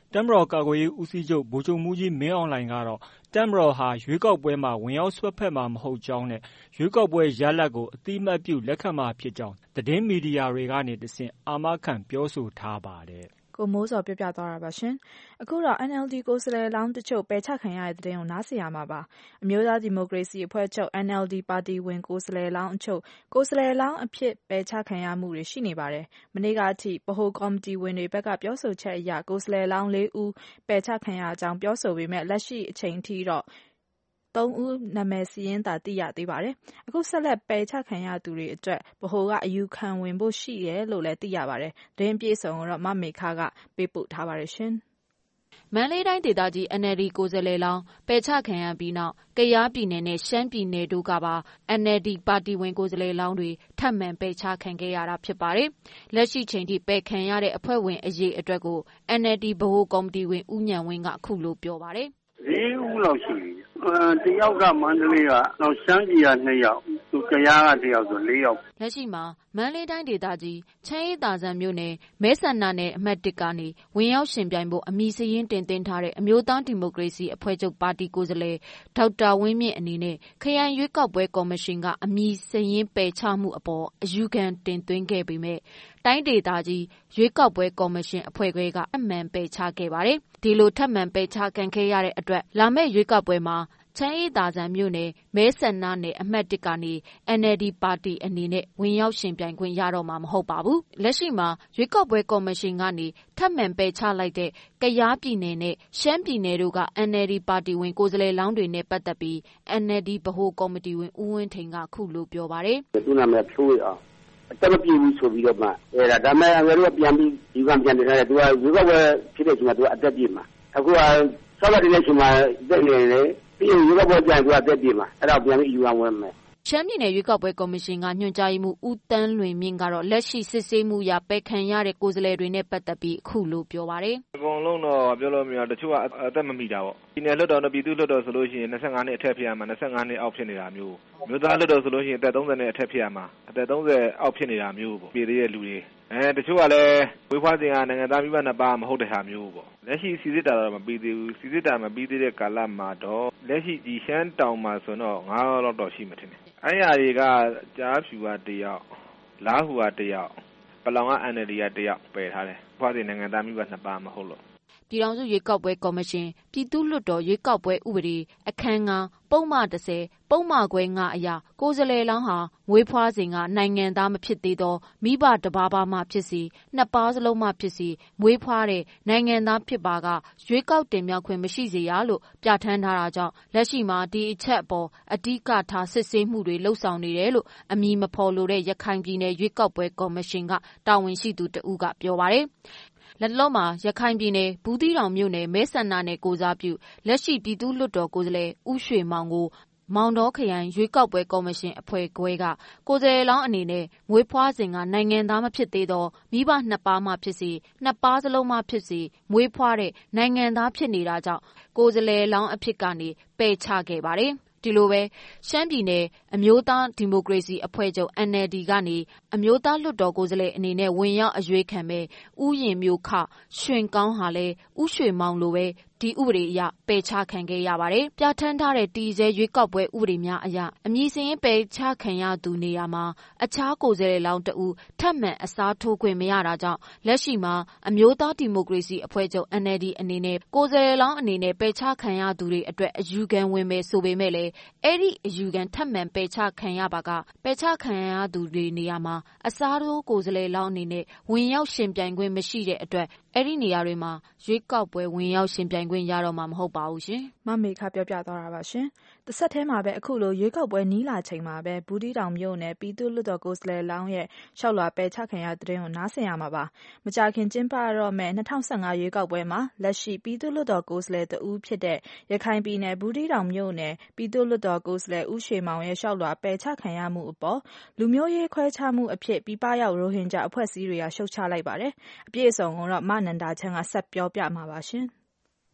တပ်မတော်ကာကွယ်ရေးဦးစီးချုပ်ဗိုလ်ချုပ်မှူးကြီးမင်းအောင်လှိုင်ကတော့တပ်မတော်ဟာရွေးကောက်ပွဲမှာဝင်ရောက်စွက်ဖက်မှာမဟုတ်ကြောင်းနဲ့ရွေးကောက်ပွဲရလဒ်ကိုအတိအမှတ်ပြုလက်ခံမှာဖြစ်ကြောင်းသတင်းမီဒီယာတွေကနေတဆင့်အာမခံပြောဆိုထားပါတယ်။ကိုမိုးစောပြောပြသွားတာပါရှင်။အခုတော့ အန်အယ်လ်ဒီ ကိုယ်စားလှယ်လောင်းတချို့ပယ်ချခံရတဲ့သတင်းကိုနားဆင်ရမှာပါ။အမျိုးသားဒီမိုကရေစီအဖွဲ့ချုပ် အန်အယ်လ်ဒီ ပါတီဝင်ကိုယ်စားလှယ်လောင်းအချို့ကိုယ်စားလှယ်လောင်းအဖြစ်ပယ်ချခံရမှုတွေရှိနေပါတယ်။မနေ့ကအထိဗဟိုကော်မတီဝင်တွေဘက်ကပြောဆိုချက်အရကိုယ်စားလှယ်လောင်းလေးဦးပယ်ချခံရကြောင်းပြောဆိုပေမဲ့လက်ရှိအချိန်ထိတော့သုံးဦးနာမည်စာရင်းသာသိရသေးပါတယ်။အခုဆက်လက်ပယ်ချခံရသူတွေအတွက်ဗဟိုကအယူခံဝင်ဖို့ရှိတယ်လို့လည်းသိရပါတယ်။သတင်းပြေဆုံးကိုတော့မမေခကပေးပို့ထားပါတယ်ရှင်။မန္တလေးတိုင်းဒေသကြီး အန်အယ်လ်ဒီ ကိုယ်စားလှယ်လောင်းပယ်ချခံရပြီးနောက်ကယားပြည်နယ်နဲ့ရှမ်းပြည်နယ်တို့ကပါ အန်အယ်လ်ဒီ ပါတီဝင်ကိုယ်စားလှယ်လောင်းတွေထပ်မံပယ်ချခံခဲ့ရတာဖြစ်ပါတယ်။လက်ရှိချိန်ထိပယ်ခံရတဲ့အဖွဲ့ဝင်အရေးအတွက်ကို အန်အယ်လ်ဒီ ဗဟိုကော်မတီဝင်ဦးဉာဏ်ဝင်းကအခုလိုပြောပါတယ်။လေးဦးလောက်ရှိပြီ။တယောက်ကမန္တလေးကနောက်ရှမ်းပြည်ကနှစ်ယောက်သူကယားကတယောက်ဆိုလေးယောက်လက်ရှိမှာမန္တလေးတိုင်းဒေသကြီးချမ်းအေးသာဇံမြို့နယ်မဲဆန္ဒနယ်အမှတ်တစ်ကနေဝင်ရောက်ရှင်ပြိုင်ဖို့အမည်စရင်းတင်သွင်းထားတဲ့အမျိုးသားဒီမိုကရေစီအဖွဲ့ချုပ်ပါတီကိုယ်စားလှယ်ဒေါက်တာဝင်းမြင့်အနေနဲ့ခရိုင်ရွေးကောက်ပွဲကော်မရှင်ကအမည်စရင်းပယ်ချမှုအပေါ်အယူခံတင်သွင်းခဲ့ပေမဲ့တိုင်းဒေသကြီးရွေးကောက်ပွဲကော်မရှင်အဖွဲ့ခွဲကအမှန်ပယ်ချခဲ့ပါတယ်။ဒီလိုထပ်မံပယ်ချခံခဲ့ရတဲ့အတွက်လာမယ့်ရွေးကောက်ပွဲမှာချမ်းအေးသာဇံမြို့နယ်မဲဆန္ဒနယ်အမှတ်တစ်ကနေ အန်အယ်လ်ဒီ ပါတီအနေနဲ့ဝင်ရောက်ရှင်ပြိုင်ခွင့်ရတော့မှာမဟုတ်ပါဘူး။လက်ရှိမှာရွေးကောက်ပွဲကော်မရှင်ကနေထပ်မံပယ်ချလိုက်တဲ့ကယားပြည်နယ်နဲ့ရှမ်းပြည်နယ်တို့က အန်အယ်လ်ဒီ ပါတီဝင်ကိုယ်စားလှယ်လောင်းတွေနဲ့ပတ်သက်ပြီး အန်အယ်လ်ဒီ ဗဟိုကော်မတီဝင်ဦးဝင်းထိန်ကခုလိုပြောပါတယ်။သူ့နာမည်ဖြိုးရအောင်အတက်မပြေဘူးဆိုပြီးတော့မှအဲဒါဒါမဲ့ငါတို့ကပြန်ပြီးဒီကပြန်တင်ထားတယ်သူကရွေးကောက်ပွဲဖြစ်တဲ့အချိန်မှာသူကအတက်ပြေမှာအခုကဆောက်ရတဲ့အချိန်မှာတက်နေတယ်ပြီးရင်ရွေးကောက်ပွဲပြန်သူကတက်ပြေမှာအဲ့ဒါပြန်ပြီးယူအောင်ဝင်မယ်ရှမ်းပြည်နယ်ရွေးကောက်ပွဲကော်မရှင်ကညွှန်ကြားရေးမှူးဦးတန်းလွင်မြင့်ကတော့လက်ရှိစစ်ဆေးမှုရပယ်ခံရတဲ့ကိုယ်စားလှယ်တွေနဲ့ပတ်သက်ပြီးအခုလိုပြောပါတယ်။အကုန်လုံးတော့ပြောလို့မရတချို့ကအသက်မမီတာပေါ့။ပြည်နယ်လွှတ်တော်နဲ့ပြည်သူ့လွှတ်တော်ဆိုလို့ရှိရင်၂၅နှစ်အထက်ဖြစ်ရမှာ၂၅နှစ်အောက်ဖြစ်နေတာမျိုး။မြို့သားလွှတ်တော်ဆိုလို့ရှိရင်အသက်၃၀နဲ့အထက်ဖြစ်ရမှာအသက်၃၀အောက်ဖြစ်နေတာမျိုးပေါ့။ပြည်သေးတဲ့လူတွေအဲတချို့ကလည်းဝေးဖွားစဉ်ကနိုင်ငံသားမိဘနှစ်ပါးမဟုတ်တဲ့ဟာမျိုးပေါ့။လက်ရှိစီစစ်တာတော့မပြီးသေးဘူး။စီစစ်တာမပြီးသေးတဲ့ကာလမှာတော့လက်ရှိဒီရှမ်းတောင်မှာဆိုတော့၅ယောက်လောက်တော့ရှိမှထင်တယ်။အဲ့ရတွေကကြားဖြူကတယောက်လားဟူကတယောက်ပလောင်ကအန်အယ်လ်ဒီကတယောက်ပယ်ထားတယ်။ဖွားစဉ်နိုင်ငံသားမိဘနှစ်ပါးမဟုတ်လို့ပြည်ထောင်စုရွေးကောက်ပွဲကော်မရှင်ပြည်သူ့လွှတ်တော်ရွေးကောက်ပွဲဥပဒေအခန်းငါးပုံမှန်တစ်ဆယ်ပုံမှန်ခွဲငါအရာကိုယ်စားလှယ်လောင်းဟာမွေးဖွားစဉ်ကနိုင်ငံသားမဖြစ်သေးသောမိဘတစ်ပါးပါမှဖြစ်စီနှစ်ပါးစလုံးမှဖြစ်စီမွေးဖွားတဲ့နိုင်ငံသားဖြစ်ပါကရွေးကောက်တင်မြှောက်ခွင့်မရှိစေရလို့ပြဋ္ဌာန်းထားတာကြောင့်လက်ရှိမှာဒီအချက်အပေါ်အဓိကထားစစ်ဆေးမှုတွေလှုပ်ဆောင်နေတယ်လို့အမည်မဖော်လိုတဲ့ရခိုင်ပြည်နယ်ရွေးကောက်ပွဲကော်မရှင်ကတာဝန်ရှိသူတဦးကပြောပါတယ်လက်တလုံးမှာရခိုင်ပြည်နယ်ဘူးသီးတောင်မြို့နယ်မဲဆန္ဒနယ်ကိုစားပြုလက်ရှိပြည်သူ့လွှတ်တော်ကိုယ်စားလှယ်ဦးရွှေမောင်ကိုမောင်တော်ခရိုင်ရွေးကောက်ပွဲကော်မရှင်အဖွဲ့ခွဲကကိုယ်စားလှယ်လောင်းအနေနဲ့မွေးဖွားစဉ်ကနိုင်ငံသားမဖြစ်သေးသောမိဘနှစ်ပါးမှဖြစ်စီနှစ်ပါးစလုံးမှဖြစ်စီမွေးဖွားတဲ့နိုင်ငံသားဖြစ်နေတာကြောင့်ကိုယ်စားလှယ်လောင်းအဖြစ်ကနေပယ်ချခဲ့ပါတယ်ဒီလိုပဲရှမ်းပြည်နယ်အမျိုးသားဒီမိုကရေစီအဖွဲ့ချုပ် အန်အယ်လ်ဒီ ကနေအမျိုးသားလွှတ်တော်ကိုယ်စားလှယ်အနေနဲ့ဝင်ရောက်အရွေးခံမဲ့ဥယျာဉ်မျိုးခရွှင်ကောင်းဟာလည်းဥရွှေမောင်လိုပဲဒီဥပဒေအရပယ်ချခံခဲ့ရပါတယ်။ပြဋ္ဌာန်းထားတဲ့တည်ဆဲရွေးကောက်ပွဲဥပဒေများအရအမည်စရင်းပယ်ချခံရသူနေရာမှာအခြားကိုယ်စားလှယ်လောင်းတဦးထပ်မံအစားထိုးခွင့်မရတာကြောင့်လက်ရှိမှာအမျိုးသားဒီမိုကရေစီအဖွဲ့ချုပ် အန်အယ်လ်ဒီ အနေနဲ့ကိုယ်စားလှယ်လောင်းအနေနဲ့ပယ်ချခံရသူတွေအတွက်အယူခံဝင်မယ်ဆိုပေမဲ့လည်းအဲ့ဒီအယူခံထပ်မံပယ်ချခံရပါကပယ်ချခံရသူတွေနေရာမှာအစားထိုးကိုယ်စားလှယ်လောင်းအနေနဲ့ဝင်ရောက်ရှင်ပြိုင်ခွင့်မရှိတဲ့အတွက်အဲ့ဒီနေရာတွေမှာရွေးကောက်ပွဲဝင်ရောက်ရှင်ပြိုင်ခွင့်ရတော့မှာမဟုတ်ပါဘူးရှင်။မမေခပြောပြသွားတာပါရှင်။တစ်ဆက်တည်းမှာပဲအခုလိုရွေးကောက်ပွဲနီးလာချိန်မှာပဲဘူးတီတောင်မြို့နယ်ပြည်သူ့လွှတ်တော်ကိုယ်စားလှယ်လောင်းရဲ့ရှောက်လွှာပယ်ချခံရတဲ့တဲ့ကိုနားဆင်ရမှာပါ။မကြာခင်ကျင်းပတော့မဲ့၂၀၁၅ရွေးကောက်ပွဲမှာလက်ရှိပြည်သူ့လွှတ်တော်ကိုယ်စားလှယ်တဦးဖြစ်တဲ့ရခိုင်ပြည်နယ်ဘူးတီတောင်မြို့နယ်ပြည်သူ့လွှတ်တော်ကိုယ်စားလှယ်ဦးရွှေမောင်ရဲ့ရှောက်လွှာပယ်ချခံရမှုအပေါ်လူမျိုးရေးခွဲခြားမှုအဖြစ်ပြည်ပရောက်ရိုဟင်ဂျာအဖွဲ့အစည်းတွေကရှုတ်ချလိုက်ပါတယ်။အပြည့်အစုံကိုတော့မနန္ဒာချမ်းကဆက်ပြောပြမှာပါရှင်။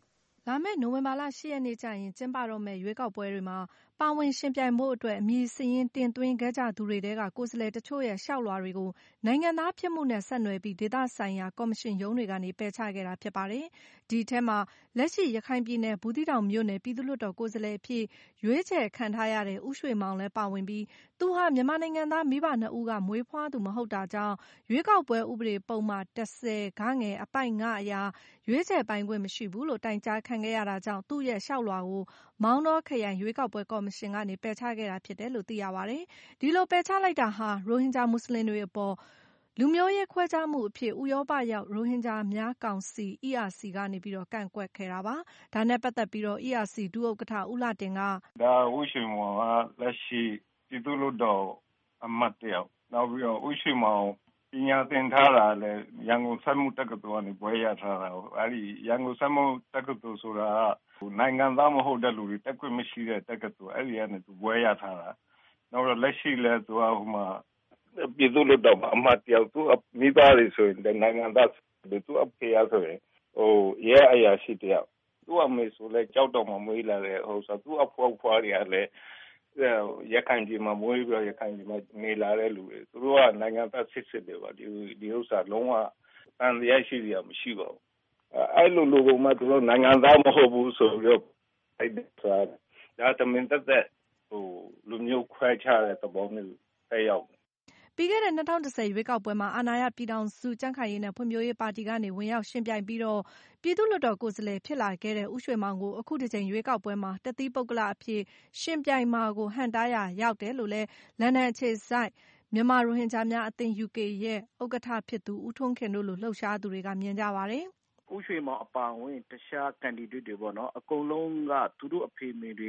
လာမယ့်နိုဝင်ဘာလ၈ရက်နေ့ကျရင်ကျင်းပတော့မယ့်ရွေးကောက်ပွဲတွေမှာပါဝင်ယှဉ်ပြိုင်ဖို့အတွက်အမည်စာရင်းတင်သွင်းခဲ့ကြသူတွေထဲကကိုယ်စားလှယ်တချို့ရဲ့လျှောက်လွှာတွေကိုနိုင်ငံသားဖြစ်မှုနဲ့ဆက်နွယ်ပြီးဒေသဆိုင်ရာကော်မရှင်ရုံးတွေကနေပယ်ချခဲ့တာဖြစ်ပါတယ်။ဒီထဲမှာလက်ရှိရခိုင်ပြည်နယ်ဘူးသီးတောင်မြို့နယ်ပြည်သူ့လွှတ်တော်ကိုယ်စားလှယ်အဖြစ်ရွေးချယ်ခံထားရတဲ့ဦးရွှေမောင်လည်းပါဝင်ပြီးသူဟာမြန်မာနိုင်ငံသားမိဘနှစ်ဦးကမွေးဖွားသူမဟုတ်တာကြောင့်ရွေးကောက်ပွဲဥပဒေပုဒ်မ၁၀ ဂ အပိုဒ် ၅ အရရွေးချယ်ပိုင်ခွင့်မရှိဘူးလို့တိုင်ကြားခံခဲ့ရတာကြောင့်သူ့ရဲ့လျှောက်လွှာကိုမောင်တောခရိုင်ရွေးကောက်ပွဲကော်မရှင်ကနေပယ်ချခဲ့တာဖြစ်တယ်လို့သိရပါတယ်။ဒီလိုပယ်ချလိုက်တာဟာရိုဟင်ဂျာမွတ်စလင်တွေအပေါ်လူမျိုးရေးခွဲခြားမှုအဖြစ်ဥရောပရောက်ရိုဟင်ဂျာများကောင်စီ E R C ကနေပြီးတော့ကန့်ကွက်ခဲ့တာပါ။ဒါနဲ့ပတ်သက်ပြီးတော့ E R C ဒုဥက္ကဋ္ဌဦးလှတင်ကဒါဦးရွှေမောင်ကလက်ရှိပြည်သူ့လွှတ်တော်အမတ်တယောက်နောက်ပြီးတော့ဦးရွှေမောင်ပညာသင်ထားတာလည်းရန်ကုန်စက်မှုတက္ကသိုလ်ကနေဘွဲရထားတာ။အဲဒီရန်ကုန်စက်မှုတက္ကသိုလ်ဆိုတာကနိုင်ငံသားမဟုတ်တဲ့လူတွေတက်ခွင့်မရှိတဲ့တက္ကသိုလ်အဲဒီကနေသူဘွဲရထားတာ။နောက်တော့လက်ရှိလဲသူကဟိုမှာပြည်သူ့လွှတ်တော်အမတ်တယောက်သူမိသားတွေဆိုရင်နိုင်ငံသားသူအဖေရဆိုရင်ဟိုရဲအရာရှိတယောက်သူအမေဆိုလဲကြောက်တော့မှမွေးလာတဲ့ဟိုဆိုသူအဖွားဖွားတွေကလည်းရခိုင်ပြည်မှာမွေးပြီးရခိုင်ပြည်မှာနေလာတဲ့လူတွေသူတို့ကနိုင်ငံသားစစ်စစ်တွေပါဒီဒီဥစ္စာလုံးဝအန်တရားရှိရမရှိပါဘူးအဲ့လိုလိုကမှသူတို့နိုင်ငံသားမဟုတ်ဘူးဆိုပြီးတော့အဲ့ဒါဒါတမင်တက်တဲ့ဟိုလူမျိုးခွဲခြားတဲ့သဘောမျိုးတက်ရောက်ပြီးခဲ့တဲ့၂၀၁၀ရွေးကောက်ပွဲမှာအာဏာရပြည်ထောင်စုကြံ့ခိုင်ရေးနဲ့ဖွံ့ဖြိုးရေးပါတီကနေဝင်ရောက်ယှဉ်ပြိုင်ပြီးတော့ပြည်သူ့လွှတ်တော်ကိုယ်စားလှယ်ဖြစ်လာခဲ့တဲ့ဦးရွှေမောင်ကိုအခုတစ်ကြိမ်ရွေးကောက်ပွဲမှာတသီးပုဂ္ဂလအဖြစ်ယှဉ်ပြိုင်မှာကိုဟန့်တားရာရောက်တယ်လို့လည်းလန်ဒန်အခြေစိုက်မြန်မာရိုဟင်ဂျာများအသင်း U K ရဲ့ဥက္ကဋ္ဌဖြစ်သူဦးထွန်းခင်တို့လိုလှုပ်ရှားသူတွေကမြင်ကြပါတယ်။ဦးရွှေမောင်အပါအဝင်တခြား candidate တွေပေါ့နော်အကုန်လုံးကသူတို့အဖေအမေတွေက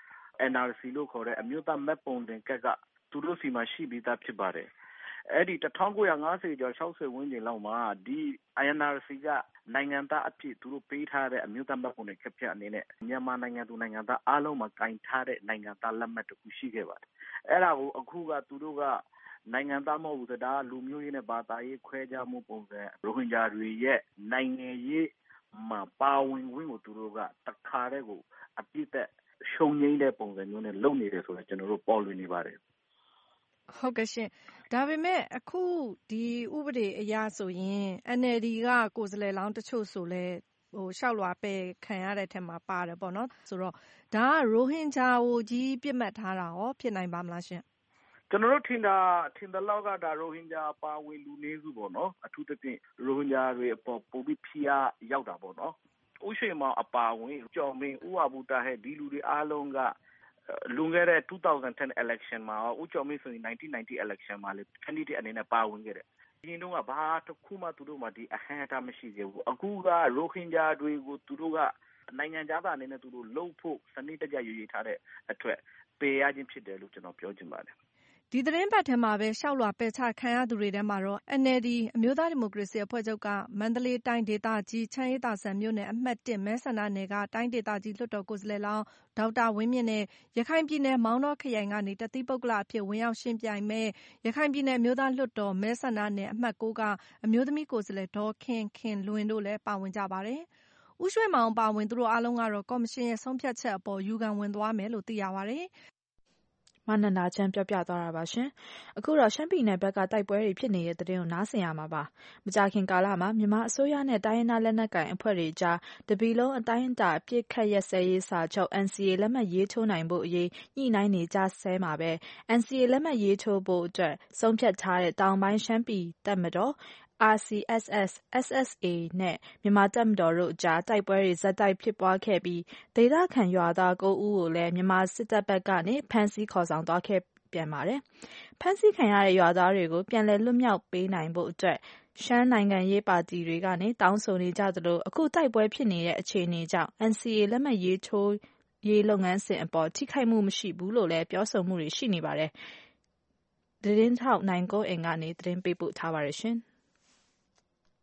N R C လို့ခေါ်တဲ့အမျိုးသားမဲ့ပုံတင်ကက်ကသူတို့စီမှာရှိပြီးသားဖြစ်ပါတယ်။အဲ့ဒီ၁၉၅၀ကျော်၆၀ဝန်းကျင်လောက်မှာဒီ N R C ကနိုင်ငံသားအဖြစ်သူတို့ပေးထားတဲ့အမျိုးသားမဲ့ပုံတင်ကက်ဖြတ်အနေနဲ့မြန်မာနိုင်ငံသူနိုင်ငံသားအားလုံးမှာကင်ထားတဲ့နိုင်ငံသားလက်မှတ်တစ်ခုရှိခဲ့ပါတယ်။အဲ့ဒါကိုအခုကသူတို့ကနိုင်ငံသားမဟုတ်ဘူးဒါလူမျိုးရေးနဲ့ဘာသာရေးခွဲခြားမှုပုံစံရိုဟင်ဂျာတွေရဲ့နိုင်ငံရေးမှာပါဝင်ဝင်ကိုသူတို့ကတခါတည်းကိုအပြစ်သက်ရှုံငိမ့်တဲ့ပုံစံမျိုးနဲ့လုပ်နေတယ်ဆိုတော့ကျွန်တော်တို့ပေါ်လွင်နေပါတယ်ဟုတ်ကဲ့ရှင်ဒါပေမဲ့အခုဒီဥပဒေအရဆိုရင် N L D ကကိုယ်စားလှယ်လောင်းတချို့ဆိုလဲဟိုရှောက်လွှာပယ်ခံရတဲ့ထက်မှာပါတယ်ပေါ့နော်ဆိုတော့ဒါကရိုဟင်ဂျာကိုကြီးပြစ်မှတ်ထားတာရောဖြစ်နိုင်ပါမလားရှင်ကျွန်တော်တို့ထင်တာထင်တယ်လောက်ကဒါရိုဟင်ဂျာပါဝင်လူနည်းစုပေါ့နော်အထူးသဖြင့်ရိုဟင်ဂျာတွေအပေါ်ပိုပြီးဖိအားရောက်တာပေါ့နော်ဦးရွှေမောင်အပါဝင်ကျော်မင်းဦးအဘူတာဟဲ့ဒီလူတွေအားလုံးကလွန်ခဲ့တဲ့၂၀၁၀ election မှာဦးကျော်မင်းဆိုရင်nineteen ninety election မှာလေ candidate အနေနဲ့ပါဝင်ခဲ့တယ်ဒီရင်တော့ကဘာတစ်ခုမှသူတို့မှဒီအဟံအတားမရှိခဲ့ဘူးအခုကရိုဟင်ဂျာတွေကိုသူတို့ကနိုင်ငံသားအနေနဲ့သူတို့လှုပ်ဖို့စနစ်တကျရွေးရွေးထားတဲ့အတွက်ပေးရခြင်းဖြစ်တယ်လို့ကျွန်တော်ပြောချင်ပါတယ်ဒီသတင်းပတ်ထဲမှာပဲရှောက်လွှာပယ်ချခံရသူတွေထဲမှာတော့ N L D အမျိုးသားဒီမိုကရေစီအဖွဲ့ချုပ်ကမန္တလေးတိုင်းဒေသကြီးချမ်းအေးသာစံမြို့နယ်အမှတ်၁မဲဆန္ဒနယ်ကတိုင်းဒေသကြီးလွှတ်တော်ကိုယ်စားလှယ်လောင်းဒေါက်တာဝင်းမြင့်နဲ့ရခိုင်ပြည်နယ်မောင်တောခရိုင်ကနေတသီးပုဂ္ဂလအဖြစ်ဝင်ရောက်ယှဉ်ပြိုင်မဲ့ရခိုင်ပြည်နယ်အမျိုးသားလွှတ်တော်မဲဆန္ဒနယ်အမှတ်၉ကအမျိုးသမီးကိုယ်စားလှယ်ဒေါ်ခင်ခင်လွင်တို့လည်းပါဝင်ကြပါတယ်။ဦးရွှေမောင်ပါဝင်သူတို့အားလုံးကတော့ကော်မရှင်ရဲ့ဆုံးဖြတ်ချက်အပေါ်ယူခံဝင်သွားမယ်လို့သိရပါတယ်။မနန္ဒာချမ်းပြောပြသွားတာပါရှင်။အခုတော့ရှမ်းပြည်နယ်ဘက်ကတိုက်ပွဲတွေဖြစ်နေတဲ့သတင်းကိုနားဆင်ရမှာပါ။မကြာခင်ကာလမှာမြန်မာအစိုးရနဲ့တိုင်းရင်းသားလက်နက်ကိုင်အဖွဲ့တွေကြားတပီလုံးအတိုင်းအတာအပြစ်ခတ်ရက်စဲရေးစာချုပ် N C A လက်မှတ်ရေးထိုးနိုင်ဖို့အရေးညှိနှိုင်းနေကြဆဲမှာပဲ N C A လက်မှတ်ရေးထိုးဖို့အတွက်ဆုံးဖြတ်ထားတဲ့တောင်ပိုင်းရှမ်းပြည်တပ်မတော်R C S S S S A နဲ့မြန်မာတပ်မတော်တို့အကြားတိုက်ပွဲတွေဇက်တိုက်ဖြစ်ပွားခဲ့ပြီးဒေသခံရွာသား၉ဦးကိုလည်းမြန်မာစစ်တပ်ဘက်ကနေဖမ်းဆီးခေါ်ဆောင်သွားခဲ့ပြန်ပါတယ်။ဖမ်းဆီးခံရတဲ့ရွာသားတွေကိုပြန်လည်လွတ်မြောက်ပေးနိုင်ဖို့အတွက်ရှမ်းနိုင်ငံရေးပါတီတွေကနေတောင်းဆိုနေကြသလိုအခုတိုက်ပွဲဖြစ်နေတဲ့အခြေအနေကြောင့် N C A လက်မှတ်ရေးထိုးရေးလုပ်ငန်းစဉ်အပေါ်ထိခိုက်မှုမရှိဘူးလို့လည်းပြောဆိုမှုတွေရှိနေပါတယ်။သတင်းထောက်နိုင်ကိုအင်ကနေသတင်းပေးပို့ထားပါတယ်ရှင်။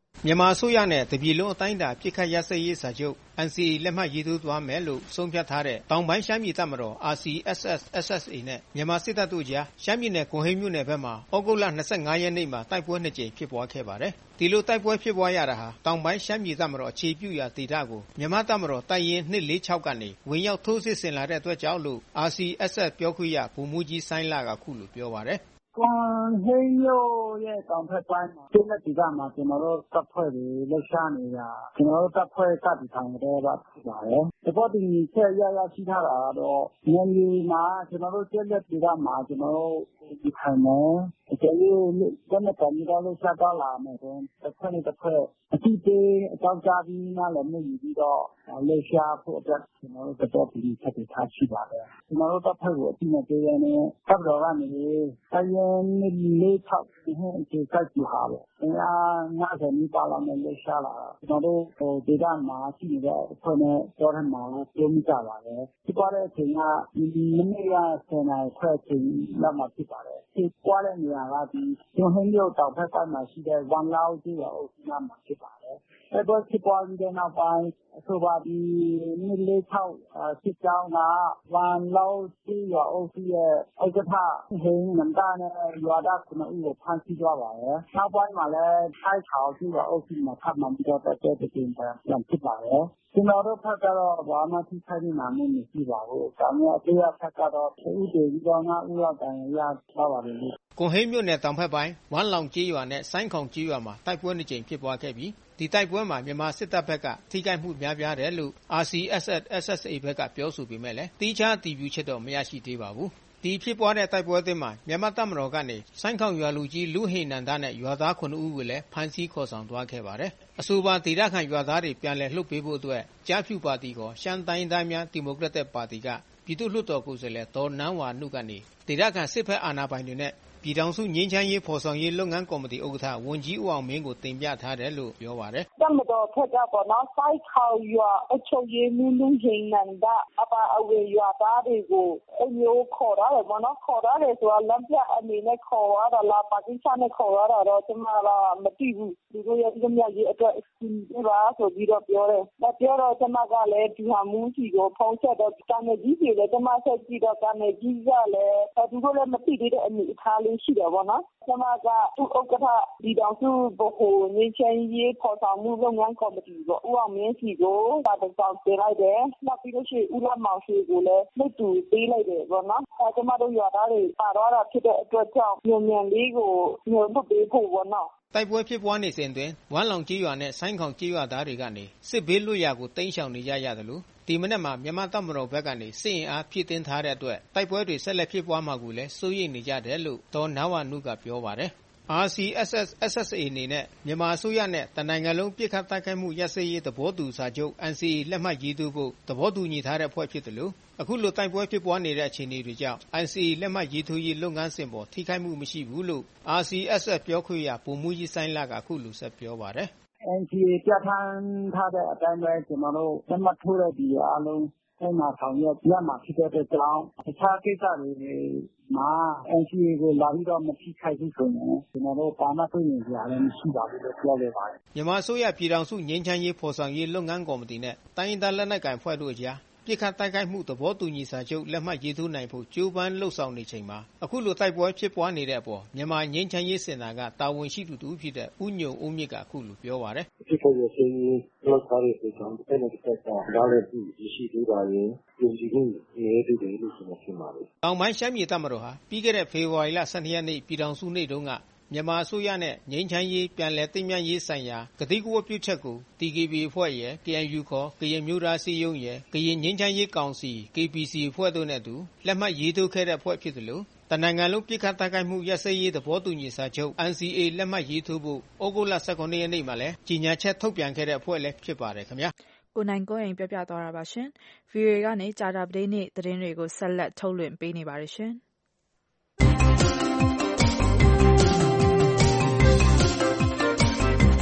မြန်မာအစိုးရနဲ့တပြည်လုံးအတိုင်းအတာပစ်ခတ်ရပ်စဲရေးစာချုပ် N C A လက်မှတ်ရေးထိုးသွားမယ်လို့ဆုံးဖြတ်ထားတဲ့တောင်ပိုင်းရှမ်းပြည်တပ်မတော် R C S S S S A နဲ့မြန်မာစစ်တပ်တို့ကြားရှမ်းပြည်နယ်ကွန်ဟိန်းမြို့နယ်ဘက်မှာဩဂုတ်လ၂၅ရက်နေ့မှာတိုက်ပွဲနှစ်ကြိမ်ဖြစ်ပွားခဲ့ပါတယ်။ဒီလိုတိုက်ပွဲဖြစ်ပွားရတာဟာတောင်ပိုင်းရှမ်းပြည်တပ်မတော်အခြေပြုရာဒေသကိုမြန်မာတပ်မတော်တပ်ရင်း၂၄၆ကနေဝင်ရောက်ထိုးစစ်ဆင်လာတဲ့အတွက်ကြောင့်လို့ R C S S ပြောခွင့်ရဗိုလ်မှူးကြီးစိုင်းလကခုလိုပြောပါတယ်။ကွန်ဟိန်းမြို့ရဲ့တောင်ဘက်ပိုင်းမှာဒီနေ့ဒီကမှာကျွန်တော်တို့တပ်ဖွဲ့တွေလှုပ်ရှားနေတာကျွန်တော်တို့တပ်ဖွဲ့ကတည်ထောင်တဲ့ဘာဖြစ်ပါတယ်။ဒီပေါ်ဒီချက်ရရရှိထားတာတော့နယ်မြေမှာကျွန်တော်တို့ကျက်လက်ဒီကမှာကျွန်တော်တို့ဒီခိုင်မယ်အကျဉ်းတော့နဲ့ပေါ်ပြီးတော့လှုပ်ရှားသွားလာမယ်ဆိုတစ်ဖက်နဲ့တစ်ဖက်အတိအကျအကြောင်းကြားပြီးမှလည်းမြည်ပြီးတော့လှုပ်ရှားဖို့အတွက်ကျွန်တော်တို့တော်တော်ဒီချက်တွေထားရှိပါတယ်။ကျွန်တော်တို့တပ်ဖွဲ့ကိုအတိအကျရနေတပ်တော်ကနေတိုင်းရင်းလေးထောက်ဒီဟန်အခြေစိုက်ကြည့်ဟာပေါ့။အဲငါးဆယ်နီးပါးလောက်နဲ့လှုပ်ရှားလာကျွန်တော်တို့ဟိုဒေသမှာရှိနေတဲ့အဖွဲ့နဲ့တော်ထမှာပြောမိကြပါတယ်။ဒီပေါ်တဲ့အချိန်ကဒီမနေ့ကဆယ်နာရီခွဲအချိန်လောက်မှဖြစ်ပါတယ်။ဒီပွားတဲ့နေရာကဒီကျွန်းဟင်းမြို့တောင်ဘက်ပိုင်းမှာရှိတဲ့ဝန်လောက်ကြီးရောအုပ်စုမှာဖြစ်ပါတယ်။အဲတော့ဖြစ်ပွားပြီးတဲ့နောက်ပိုင်းအဆိုပါဒီနှစ်လေး၆စစ်ကြောင်းကဝန်လောက်ကြီးရောအုပ်စုရဲ့ဥက္ကဋ္ဌဟင်းနန္ဒနဲ့ရွာသားခုနှစ်ဦးကိုဖမ်းဆီးသွားပါတယ်။နောက်ပိုင်းမှာလည်းထိုက်ချောက်ကြီးရောအုပ်စုမှာထပ်မံပြီးတော့တက်တဲ့တင်ပြန်ဖြစ်ပါတယ်။ကျွန်တော်တို့ဖက်ကတော့ဘာမှထိခိုက်နေတာမရှိပါဘူး။ဒါပေမဲ့အသေးအဖက်ကတော့ဥဒေပြီးတော့ငါဥရောက်တယ်ရသွားပါတယ်လေ။ကွန်ဟိန်းမြို့နယ်တောင်ဘက်ပိုင်းဝမ်းလောင်ကျေးရွာနဲ့ဆိုင်းခေါင်ကျေးရွာမှာတိုက်ပွဲနှစ်ကြိမ်ဖြစ်ပွားခဲ့ပြီးဒီတိုက်ပွဲမှာမြန်မာစစ်တပ်ဘက်ကထိခိုက်မှုများပြားတယ်လို့ R C S S S S A ဘက်ကပြောဆိုပေမဲ့လည်းတိကျတည်ပြုချက်တော့မရရှိသေးပါဘူး။ဒီဖြစ်ပွားတဲ့တိုက်ပွဲအတွင်းမှာမြန်မာတပ်မတော်ကနေဆိုင်းခေါင်ရွာလူကြီးလူဟိနန္ဒနဲ့ရွာသားခုနှစ်ဦးကိုလည်းဖမ်းဆီးခေါ်ဆောင်သွားခဲ့ပါတယ်။အဆိုပါဒေသခံရွာသားတွေပြန်လည်လွှတ်ပေးဖို့အတွက်ကြားဖြူပါတီကရှမ်းတိုင်းသားများဒီမိုကရက်တစ်ပါတီကပြည်သူ့လွှတ်တော်ကိုယ်စားလှယ်ဒေါ်နန်းဝါနုကနေဒေသခံစစ်ဖက်အာဏာပိုင်တွေနဲ့ပြည်ထောင်စုငြိမ်းချမ်းရေးဖော်ဆောင်ရေးလုပ်ငန်းကော်မတီဥက္ကဋ္ဌဝန်ကြီးဦးအောင်မင်းကိုတင်ပြထားတယ်လို့ပြောပါတယ်။တပ်မတော်ထက်ကပေါ့နော်စိုက်ခေါရွာအချုပ်ရေးမှုလူဟိနန္ဒအပါအဝင်ရွာသားတွေကိုအမျိုးခေါ်ရတယ်ပေါ့နော်ခေါ်ရတယ်ဆိုတာလက်ပြအနေနဲ့ခေါ်ရတာလားပါတိချနဲ့ခေါ်ရတာတော့ကျွန်မကမသိဘူးဒီလိုရတဲ့မြတ်ကြီးအတွက်အစီအစဉ်ပါဆိုပြီးတော့ပြောတယ်။ဒါပြောတော့ကျွန်မကလည်းဒီဟာမူးစီကိုဖုံးချက်တော့တာနေကြီးတွေလည်းကျွန်မဆက်ကြည့်တော့တာနေကြီးကလည်းသူတို့လည်းမသိသေးတဲ့အနေအထားလေးရှိတယ်ပေါ့နော်ကျွန်မကသူ့ဥက္ကဋ္ဌဒီတောင်စုဘဟုငင်းချင်ရေးပေါ်ဆောင်မှုလုပ်ငန်းကော်မတီပေါ့ဦးအောင်မင်းစီကိုတာတဆောင်ပေးလိုက်တယ်နောက်ပြီးလို့ရှိရင်ဦးလမောင်ရှိကိုလည်းလက်တူပေးလိုက်တယ်ပေါ့နော်အဲကျွန်မတို့ရွာသားတွေပါတော့တာဖြစ်တဲ့အတွက်ကြောင့်ညဉ့်ညံလေးကိုညှို့လုပ်ပေးဖို့ပေါ့နော်တိုက်ပွဲဖြစ်ပွားနေစဉ်တွင်ဝမ်းလောင်ကျေးရွာနဲ့ဆိုင်းခေါင်ကျေးရွာသားတွေကနေစစ်ဘေးလွတ်ရာကိုတိမ်းရှောင်နေကြရတယ်လို့ဒီမနေ့မှာမြန်မာတပ်မတော်ဘက်ကနေစစ်အင်အားဖြည့်တင်းထားတဲ့အတွက်တိုက်ပွဲတွေဆက်လက်ဖြစ်ပွားမှာကိုလည်းစိုးရိမ်နေကြတယ်လို့ဒေါ်နန်းဝါနုကပြောပါတယ်။ R C S S S S A အနေနဲ့မြန်မာအစိုးရနဲ့တနိုင်ငံလုံးပြစ်ခတ်တိုက်ခိုက်မှုရပ်စဲရေးသဘောတူစာချုပ် N C A လက်မှတ်ရေးထိုးဖို့သဘောတူညီထားတဲ့အဖွဲ့ဖြစ်တယ်လို့အခုလိုတိုက်ပွဲဖြစ်ပွားနေတဲ့အခြေအနေတွေကြောင့် N C A လက်မှတ်ရေးထိုးရေးလုပ်ငန်းစဉ်ပေါ်ထိခိုက်မှုမရှိဘူးလို့ R C S S ပြောခွင့်ရဗိုလ်မှူးကြီးစိုင်းလကအခုလိုဆက်ပြောပါတယ်။ N C A ပြဋ္ဌာန်းထားတဲ့အတိုင်းပဲကျွန်တော်တို့လက်မှတ်ထိုးတဲ့ဒီအားလုံးအဲ့မှာဆောင်ရွက်ရမှာဖြစ်တဲ့အတွက်ကြောင့်အခြားကိစ္စတွေမှာ N C A ကိုလာပြီးတော့မထိခိုက်ဘူးဆိုရင်ကျွန်တော်တို့ဘာမှတွေ့ရင်ကြလည်းမရှိပါဘူးလို့ပြောခဲ့ပါတယ်။မြန်မာအစိုးရပြည်ထောင်စုငြိမ်းချမ်းရေးဖော်ဆောင်ရေးလုပ်ငန်းကော်မတီနဲ့တိုင်းရင်းသားလက်နက်ကိုင်အဖွဲ့တို့အကြားပြစ်ခတ်တိုက်ခိုက်မှုသဘောတူညီစာချုပ်လက်မှတ်ရေးထိုးနိုင်ဖို့ကြိုးပမ်းလှုပ်ဆောင်နေချိန်မှာအခုလိုတိုက်ပွဲဖြစ်ပွားနေတဲ့အပေါ်မြန်မာငြိမ်းချမ်းရေးစင်တာကတာဝန်ရှိသူတူဖြစ်တဲ့ဦးညုံဦးမြင့်ကအခုလိုပြောပါတယ်။ဒီပေါ်ရဲ့စီးရီးလောက်ထားတဲ့ပုံစံတစ်နေ့တစ်ခါဒါလည်းဒီရှိသေးတာရင်ယုံကြည်မှုနေတူတယ်လို့ကျွန်တော်ထင်ပါတယ်။တောင်ပိုင်းရှမ်းပြည်တပ်မတော်ဟာပြီးခဲ့တဲ့ဖေဖော်ဝါရီလ၁၂ရက်နေ့ပြည်ထောင်စုနေ့တုန်းကမြန်မာအစိုးရနဲ့ငြိမ်းချမ်းရေးပြန်လည်သိမ်းမြတ်ရေးဆိုင်ရာကတိကဝတ်ပြုချက်ကို T K B အဖွဲ့ရယ် K N U ခေါ်ကရင်မျိုးသားစည်းရုံးရယ်ကရင်ငြိမ်းချမ်းရေးကောင်စီ K P C အဖွဲ့တို့နဲ့အတူလက်မှတ်ရေးထိုးခဲ့တဲ့အဖွဲ့ဖြစ်တယ်လို့တနိုင်ငံလုံးပြစ်ခတ်တိုက်ခိုက်မှုရပ်စဲရေးသဘောတူညီစာချုပ် N C A လက်မှတ်ရေးထိုးဖို့ဩဂုတ်လ၁၇ရက်နေ့မှာလည်းကြေညာချက်ထုတ်ပြန်ခဲ့တဲ့အဖွဲ့လည်းဖြစ်ပါတယ်ခင်ဗျာကိုနိုင်ကိုရင်ပြောပြသွားတာပါရှင် V O A ကနေကြာတာပတေးနေ့သတင်းတွေကိုဆက်လက်ထုတ်လွှင့်ပေးနေပါတယ်ရှင်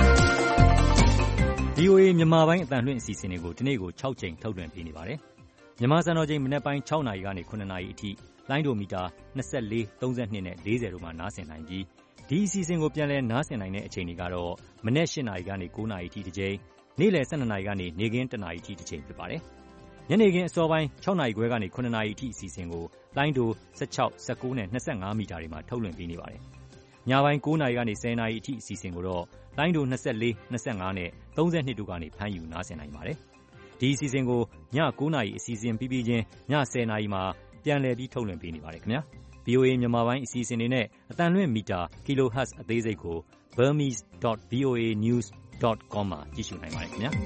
V O A မြန်မာပိုင်းအသံလွှင့်အစီအစဉ်တွေကိုဒီနေ့ကို၆ကြိမ်ထုတ်လွှင့်ပေးနေပါတယ်မြန်မာစံတော်ချိန်မနက်ပိုင်း၆နာရီကနေ၇နာရီအထိလိုင်းဒိုမီတာ၂၄၊၃၂နဲ့၄၀တို့မှာနားဆင်နိုင်ပြီးဒီအစီအစဉ်ကိုပြန်လည်နားဆင်နိုင်တဲ့အချိန်တွေကတော့မနက်၈နာရီကနေ၉နာရီအထိတစ်ကြိမ်နေ့လယ်၁၂နာရီကနေနေ့ခင်း၁နာရီအထိတစ်ကြိမ်ဖြစ်ပါတယ်ညနေခင်းအစောပိုင်း၆နာရီခွဲကနေ၇နာရီအထိအစီအစဉ်ကိုလိုင်းဒို၁၆၊၁၉နဲ့၂၅မီတာတွေမှာထုတ်လွှင့်ပေးနေပါတယ်ညပိုင်း၉နာရီကနေ၁၀နာရီအထိအစီအစဉ်ကိုတော့လိုင်းဒို၂၄၊၂၅နဲ့၃၂တို့ကနေဖမ်းယူနားဆင်နိုင်ပါတယ်ဒီအစီအစဉ်ကိုည၉နာရီအစီအစဉ်ပြီးပြီးချင်းည၁၀နာရီမှာပြန်လည်ပြီးထုတ်လွှင့်ပေးနေပါတယ်ခင်ဗျာ ဗွီအိုအေ မြန်မာပိုင်းအစီအစဉ်တွေနဲ့အသံလွှင့်မီတာ kilohertz အသေးစိတ်ကို burmese dot voa news dot com မှာကြည့်ရှုနိုင်ပါတယ်ခင်ဗျာ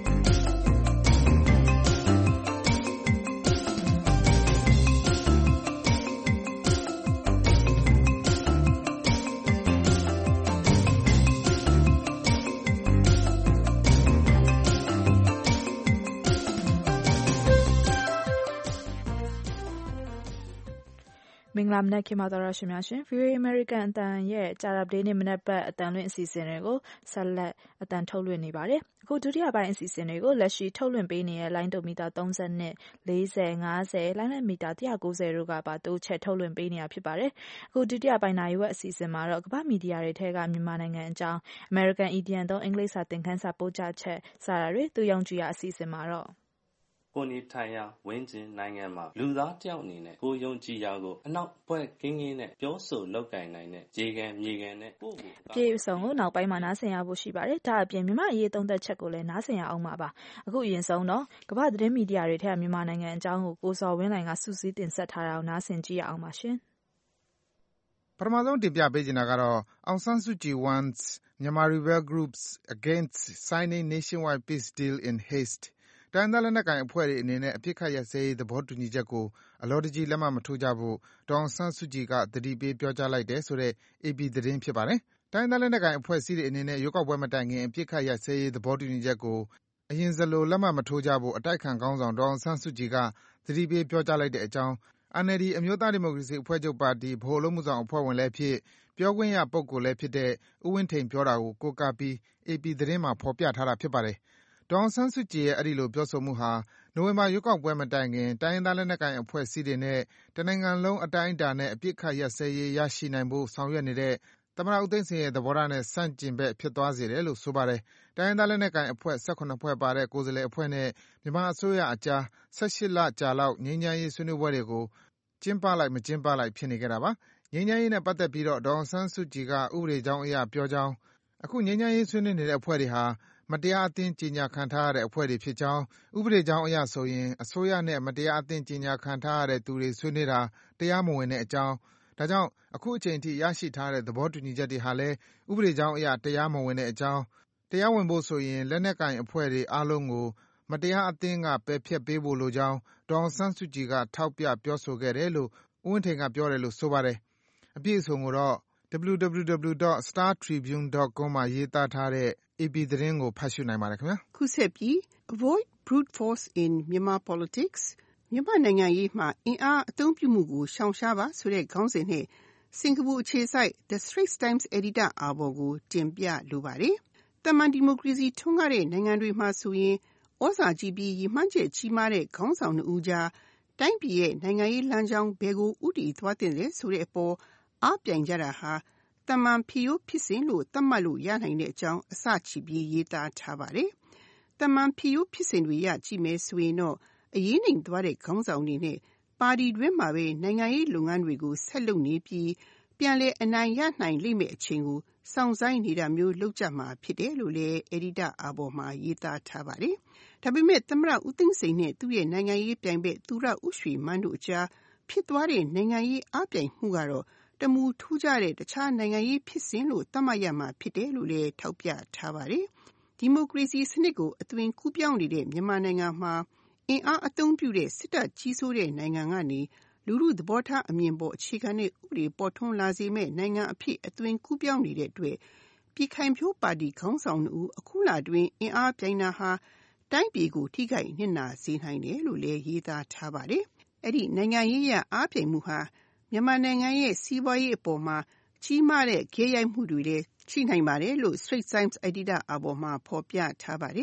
မင်္ဂလာမနက်ခင်းပါတော်ရရှိများရှင် ဗွီအိုအေ American အတန်ရဲ့ကြာသပတေးနေ့မနက်ပတ်အတန်လွှင့်အစီအစဉ်တွေကိုဆက်လက်အတန်ထုတ်လွှင့်နေပါတယ်။အခုဒုတိယပိုင်းအစီအစဉ်တွေကိုလက်ရှိထုတ်လွှင့်ပေးနေတဲ့လိုင်းဒိုမီတာ၃၂၊၄၀၊၅၀လိုင်းနဲ့မီတာ၁၉၀တို့ကပါတိုးချက်ထုတ်လွှင့်ပေးနေတာဖြစ်ပါတယ်။အခုဒုတိယပိုင်းနာရီဝက်အစီအစဉ်မှာတော့ကမ္ဘာမီဒီယာတွေထဲကမြန်မာနိုင်ငံအကြောင်း American Idiom သုံးအင်္ဂလိပ်စာသင်ခန်းစာပို့ချချက်စတာတွေသူယုံကြည်ရာအစီအစဉ်မှာတော့ကိုနေထိုင်ရာဝင်းကျင်နိုင်ငံမှာလူသားတယောက်အနေနဲ့ကိုယုံကြည်ရာကိုအနောက်ဘက်ကင်းကင်းနဲ့ပြောဆိုလောက်ကင်နိုင်တဲ့ခြေခံမြေခံနဲ့ပို့ဖို့ပြေဥဆောင်ကိုနောက်ပိုင်းမှာနားဆင်ရဖို့ရှိပါတယ်။ဒါအပြင်မြန်မာအရေးသုံးသက်ချက်ကိုလည်းနားဆင်ရအောင်ပါပါ။အခုအရင်ဆုံးတော့ကမ္ဘာသတင်းမီဒီယာတွေထက်မြန်မာနိုင်ငံအကြောင်းကိုကိုစော်ဝင်းနိုင်ကစူးစီးတင်ဆက်ထားတာကိုနားဆင်ကြည့်ရအောင်ပါရှင်။ပထမဆုံးတင်ပြပေးချင်တာကတော့ Aung San Suu Kyi wants Myanmar rebel groups against signing nationwide peace deal in hasteတိုင်းသားလက်နက်ကိုင်အဖွဲ့တွေအနေနဲ့အပစ်အခတ်ရပ်စဲရေးသဘောတူညီချက်ကိုအလောတကြီးလက်မှတ်မထိုးကြဖို့ဒေါ်အောင်ဆန်းစုကြည်ကသတိပေးပြောကြားလိုက်တယ်ဆိုတဲ့ အေပီ သတင်းဖြစ်ပါတယ်။တိုင်းသားလက်နက်ကိုင်အဖွဲ့အစည်းတွေအနေနဲ့ရွေးကောက်ပွဲမတိုင်ခင်အပစ်အခတ်ရပ်စဲရေးသဘောတူညီချက်ကိုအရင်စလိုလက်မှတ်မထိုးကြဖို့အတိုက်အခံခေါင်းဆောင်ဒေါ်အောင်ဆန်းစုကြည်ကသတိပေးပြောကြားလိုက်တဲ့အကြောင်း အန်အယ်လ်ဒီ အမျိုးသားဒီမိုကရေစီအဖွဲ့ချုပ်ပါတီဗဟိုအလုပ်အမှုဆောင်အဖွဲ့ဝင်လည်းဖြစ်ပြောခွင့်ရပုဂ္ဂိုလ်လည်းဖြစ်တဲ့ဦးဝင်းထိန်ပြောတာကိုကိုးကားပြီး အေပီ သတင်းမှာဖော်ပြထားတာဖြစ်ပါတယ်။ဒေါ်အောင်ဆန်းစုကြည်ရဲ့အဲဒီလိုပြောဆိုမှုဟာနိုဝင်ဘာရွေးကောက်ပွဲမတိုင်ခင်တိုင်းရင်းသားလက်နက်ကိုင်အဖွဲ့အစည်းတွေနဲ့တနိုင်ငံလုံးအတိုင်းအတာနဲ့အပစ်အခတ်ရပ်စဲရေးရရှိနိုင်ဖို့ဆောင်ရွက်နေတဲ့သမ္မတဦးသိန်းစိန်ရဲ့သဘောထားနဲ့ဆန့်ကျင်ဘက်ဖြစ်သွားစေတယ်လို့ဆိုပါတယ်။တိုင်းရင်းသားလက်နက်ကိုင်အဖွဲ့၁၇ဖွဲ့ပါတဲ့ကိုယ်စားလှယ်အဖွဲ့နဲ့မြန်မာအစိုးရအကြား၁၈လကြာလောက်ငြိမ်းချမ်းရေးဆွေးနွေးပွဲတွေကိုကျင်းပလိုက်မကျင်းပလိုက်ဖြစ်နေခဲ့တာပါ။ငြိမ်းချမ်းရေးနဲ့ပတ်သက်ပြီးတော့ဒေါ်အောင်ဆန်းစုကြည်ကဥပဒေကြောင်းအရပြောကြောင်းအခုငြိမ်းချမ်းရေးဆွေးနွေးနေတဲ့အဖွဲ့တွေဟာမတရားအသင်းကြေညာခံထားရတဲ့အဖွဲ့တွေဖြစ်ကြောင်းဥပဒေကြောင်းအရဆိုရင်အစိုးရနဲ့မတရားအသင်းကြေညာခံထားရတဲ့သူတွေဆွေးနွေးတာတရားမဝင်တဲ့အကြောင်းဒါကြောင့်အခုအချိန်ထိရရှိထားတဲ့သဘောတူညီချက်တွေဟာလည်းဥပဒေကြောင်းအရတရားမဝင်တဲ့အကြောင်းတရားဝင်ဖို့ဆိုရင်လက်နက်ကိုင်အဖွဲ့တွေအားလုံးကိုမတရားအသင်းကပယ်ဖျက်ပေးဖို့လိုကြောင်းဒေါ်အောင်ဆန်းစုကြည်ကထောက်ပြပြောဆိုခဲ့တယ်လို့ဦးဝင်းထိန်ကပြောတယ်လို့ဆိုပါတယ်။အပြည့်အစုံကိုတော့ double-u double-u double-u dot star tribune dot com မှာရေးသားထားတဲ့ အေပီ သတင်းကိုဖတ်ရှုနိုင်ပါတယ်ခင်ဗျာ။ခုဆက်ပြီး Avoid brute force in Myanmar politics မြန်မာနိုင်ငံရေးမှာအင်အားအသုံးပြုမှုကိုရှောင်ရှားပါဆိုတဲ့ခေါင်းစဉ်နဲ့စင်ကာပူအခြေစိုက် The Straits Times Editor အာဘော်ကိုတင်ပြလိုပါတယ်။တမန်ဒီမိုကရေစီထွန်းကားတဲ့နိုင်ငံတွေမှာဆိုရင်ဩဇာကြီးပြီးရည်မှန်းချက်ကြီးမားတဲ့ခေါင်းဆောင်နှစ်ဦးကြားတိုင်းပြည်ရဲ့နိုင်ငံရေးလမ်းကြောင်းဘယ်ကိုဦးတည်သွားတင်လဲဆိုတဲ့အပေါ်အားပြိုင်ကြတာဟာတမန်ဖြစ်ရိုးဖြစ်စဉ်လို့သတ်မှတ်လို့ရနိုင်တဲ့အကြောင်းအစချီပြီးရေးသားထားပါတယ်။တမန်ဖြစ်ရိုးဖြစ်စဉ်တွေရကြည့်မယ်ဆိုရင်တော့အရေးနှိမ်သွားတဲ့ခေါင်းဆောင်တွေနဲ့ပါတီတွင်းမှာပဲနိုင်ငံရေးလုပ်ငန်းတွေကိုဆက်လုပ်နေပြီးပြန်လည်အနိုင်ရနိုင်လိမ့်မယ့်အချိန်ကိုစောင့်ဆိုင်းနေတာမျိုးလုပ်ကြမှာဖြစ်တယ်လို့လည်း Editor အာဘော်မှာရေးသားထားပါတယ်။ဒါပေမဲ့သမ္မတဦးသိန်းစိန်နဲ့သူ့ရဲ့နိုင်ငံရေးပြိုင်ဘက်သူရဦးရွှေမန်းတို့အကြားဖြစ်သွားတဲ့နိုင်ငံရေးအားပြိုင်မှုကတော့တမူထူးခြားတဲ့တခြားနိုင်ငံရေးဖြစ်စဉ်လို့သတ်မှတ်ရမှာဖြစ်တယ်လို့လည်းထောက်ပြထားပါတယ်။ဒီမိုကရေစီစနစ်ကိုအသွင်ကူးပြောင်းနေတဲ့မြန်မာနိုင်ငံမှာအင်အားအသုံးပြုတဲ့စစ်တပ်ကြီးစိုးတဲ့နိုင်ငံကနေလူမှုသဘောထားအမြင်ပေါ်အခြေခံတဲ့ဥပဒေပေါ်ထွန်းလာစေမဲ့နိုင်ငံအဖြစ်အသွင်ကူးပြောင်းနေတဲ့အတွက်ပြည်ခိုင်ဖြိုးပါတီခေါင်းဆောင်တို့အခုလတွင်အင်အားပြိုင်တာဟာတိုင်းပြည်ကိုထိခိုက်နစ်နာစေနိုင်တယ်လို့လည်းရေးသားထားပါတယ်။အဲ့ဒီနိုင်ငံရေးရအားပြိုင်မှုဟာမြန်မာနိုင်ငံရဲ့စီးပွားရေးအပေါ်မှာကြီးမားတဲ့ဂယက်ရိုက်မှုတွေလည်းရှိနိုင်ပါတယ်လို့ Straits Times Editor အာဘော်မှာဖော်ပြထားပါတယ်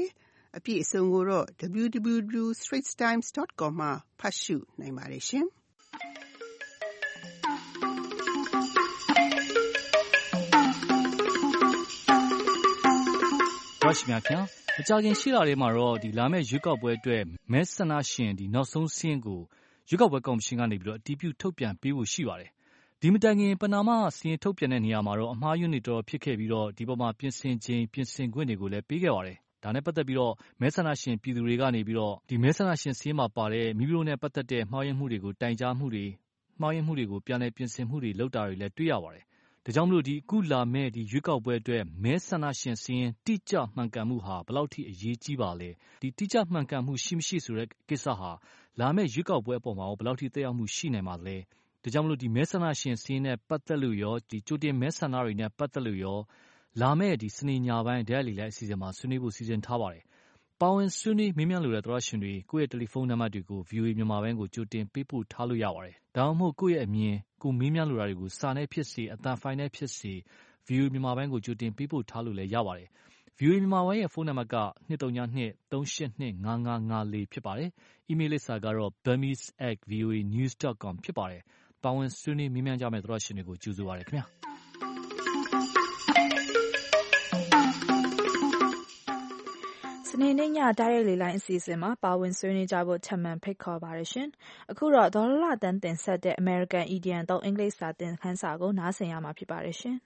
အပြည့်အစုံကိုတော့ double-u double-u double-u dot straits times dot com မှာဖတ်ရှုနိုင်ပါတယ်ရှင်။ Rush များခင်မကြခင်ရှိလာတဲ့မှာတော့ဒီလာမယ့်ရွေးကောက်ပွဲအတွက်မဲဆန္ဒရှင်ဒီနောက်ဆုံးစင်းကိုရွေးကောက်ပွဲကော်မရှင်ကနေပြီးတော့အတည်ပြုထုတ်ပြန်ပေးဖို့ရှိပါတယ်။ဒီမတိုင်ခင်ပနာမစင်းထုတ်ပြန်တဲ့နေရာမှာတော့အမှားယွင်းတွေတော်ဖြစ်ခဲ့ပြီးတော့ဒီပေါ်မှာပြင်ဆင်ခြင်းပြင်ဆင်ခွင့်တွေကိုလည်းပေးခဲ့ပါတယ်။ဒါနဲ့ပတ်သက်ပြီးတော့မဲဆန္ဒရှင်ပြည်သူတွေကနေပြီးတော့ဒီမဲဆန္ဒရှင်စင်းမှာပါတဲ့မိမိတို့နဲ့ပတ်သက်တဲ့မှားယွင်းမှုတွေကိုတိုင်ကြားမှုတွေမှားယွင်းမှုတွေကိုပြန်လည်ပြင်ဆင်မှုတွေလုပ်တာတွေလည်းတွေ့ရပါတယ်။ဒါကြောင့်မလို့ဒီအခုလာမဲ့ဒီရွေးကောက်ပွဲအတွက်မဲဆန္ဒရှင်စင်းတိကျမှန်ကန်မှုဟာဘယ်လောက်ထိအရေးကြီးပါလဲဒီတိကျမှန်ကန်မှုရှိမရှိဆိုတဲ့ကိစ္စဟာလာမဲ့ရွေးကောက်ပွဲအပေါ်မှာဘယ်လောက်ထိသက်ရောက်မှုရှိနိုင်ပါလဲဒါကြောင့်မလို့ဒီမဲဆန္ဒရှင်စင်းနဲ့ပတ်သက်လို့ရောဒီကြိုတင်မဲဆန္ဒတွေနဲ့ပတ်သက်လို့ရောလာမဲ့ဒီစနေညပိုင်းဒဲလီလိုက်အစီအစဉ်မှာဆွေးနွေးဖို့စီစဉ်ထားပါတယ်ပါဝင်ဆွေးနွေးမင်းများလိုတဲ့သောရရှင်တွေကိုယ့်ရဲ့တယ်လီဖုန်းနံပါတ်တွေကို ဗီအိုအေ မြန်မာပိုင်းကိုကြိုတင်ပေးပို့ထားလို့ရပါတယ်ဒါမှမဟုတ်ကိုယ့်ရဲ့အမြင်ကိုမင်းများလိုတာတွေကိုစာနဲ့ဖြစ်စေအသံဖိုင်နဲ့ဖြစ်စေ ဗီအိုအေ မြန်မာပိုင်းကိုကြိုတင်ပေးပို့ထားလို့လည်းရပါတယ်။ ဗီအိုအေ မြန်မာပိုင်းရဲ့ဖုန်းနံပါတ်က two three two two three eight two five five four ဖြစ်ပါတယ်။ အီးမေးလ်လိပ်စာကတော့ burmese at v o a news dot com ဖြစ်ပါတယ်။ပါဝင်ဆွေးနွေးမေးမြန်းကြမယ့်သောရရှင်တွေကိုကြိုဆိုပါရစေခင်ဗျာ။စနေနေ့ညတိုက်ရိုက်လေလိုင်းအစီအစဉ်မှာပါဝင်ဆွေးနွေးကြဖို့ထပ်မံဖိတ်ခေါ်ပါတယ်ရှင်။အခုတော့ဒေါ်လာတန်တင်ဆက်တဲ့ American Idiom သုံးအင်္ဂလိပ်စာသင်ခန်းစာကိုနားဆင်ရမှာဖြစ်ပါတယ်ရှင်။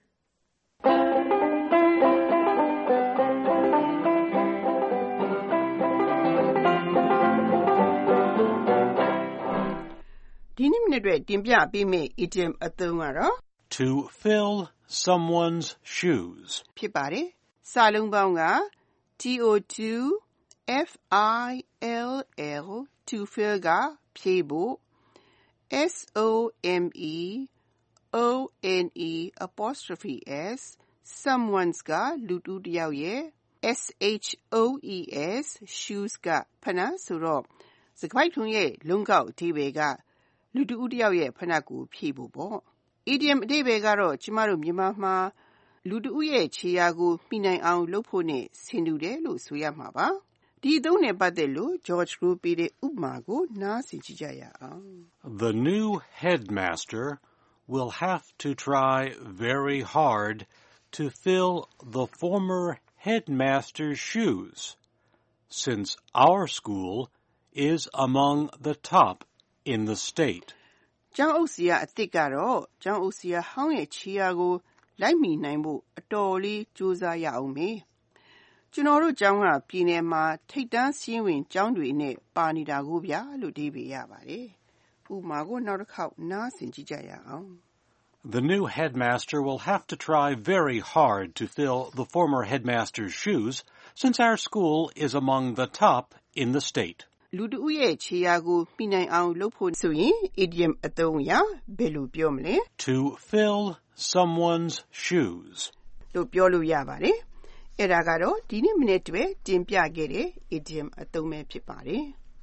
ဒီနေ့မနေ့အတွက်တင်ပြပေးမယ့် idiom အသုံးကတော့ to fill someone's shoes ဖြစ်ပါတယ်။စာလုံးပေါင်းကto f i l l to fill ကဖြည့်ဖို့ s o m e o n e apostrophe s someone's ကလူတူတစ်ယောက်ရဲ့ s h o e s shoes ကဖနတ်ဆိုတော့စကားပိုက်ထုံးရဲ့လုံးကောက်အဓိပ္ပာယ်ကလူတူတစ်ယောက်ရဲ့ဖနတ်ကိုဖြည့်ဖို့ပေါ့ idiom အဓိပ္ပာယ်ကတော့ကျမတို့မြန်မာမှာလူတဦးရဲ့ခြေရာကိုမှီနိုင်အောင်လုပ်ဖို့နဲ့ဆင်တူတယ်လို့ဆိုရမှာပါဒီအသုံးနဲ့ပတ်သက်လို့ George ကိုပေးတဲ့ဥပမာကိုနားဆင်ကြည့်ကြရအောင် The new headmaster will have to try very hard to fill the former headmaster's shoes since our school is among the top in the state ကျောင်းအုပ်ဆရာအသစ်ကတော့ကျောင်းအုပ်ဆရာဟောင်းရဲ့ခြေရာကိုလိုက်မိနိုင်ဖို့အတော်လေးကြိုးစားရအောင်မေကျွန်တော်တို့ကျောင်းကပြည်နယ်မှာထိပ်တန်းစီးဝင်ကျောင်းတွေနဲ့ပါနေတာကိုဗျာလို့အဓိပ္ပာယ်ရပါတယ်ဥပမာကိုနောက်တစ်ခေါက်နားဆင်ကြည့်ကြရအောင် The new headmaster will have to try very hard to fill the former headmaster's shoes since our school is among the top in the state လူတဦးရဲ့ခြေရာကိုမှီနိုင်အောင်လုပ်ဖို့ဆိုရင် idiom အသုံးအရဘယ်လိုပြောမလဲ To fill someone's shoes လို့ပြောလို့ရပါတယ်အဲ့ဒါကတော့ဒီနေ့မနေ့တည်းတင်ပြခဲ့တဲ့ idiom အသုံးပဲဖြစ်ပါတယ်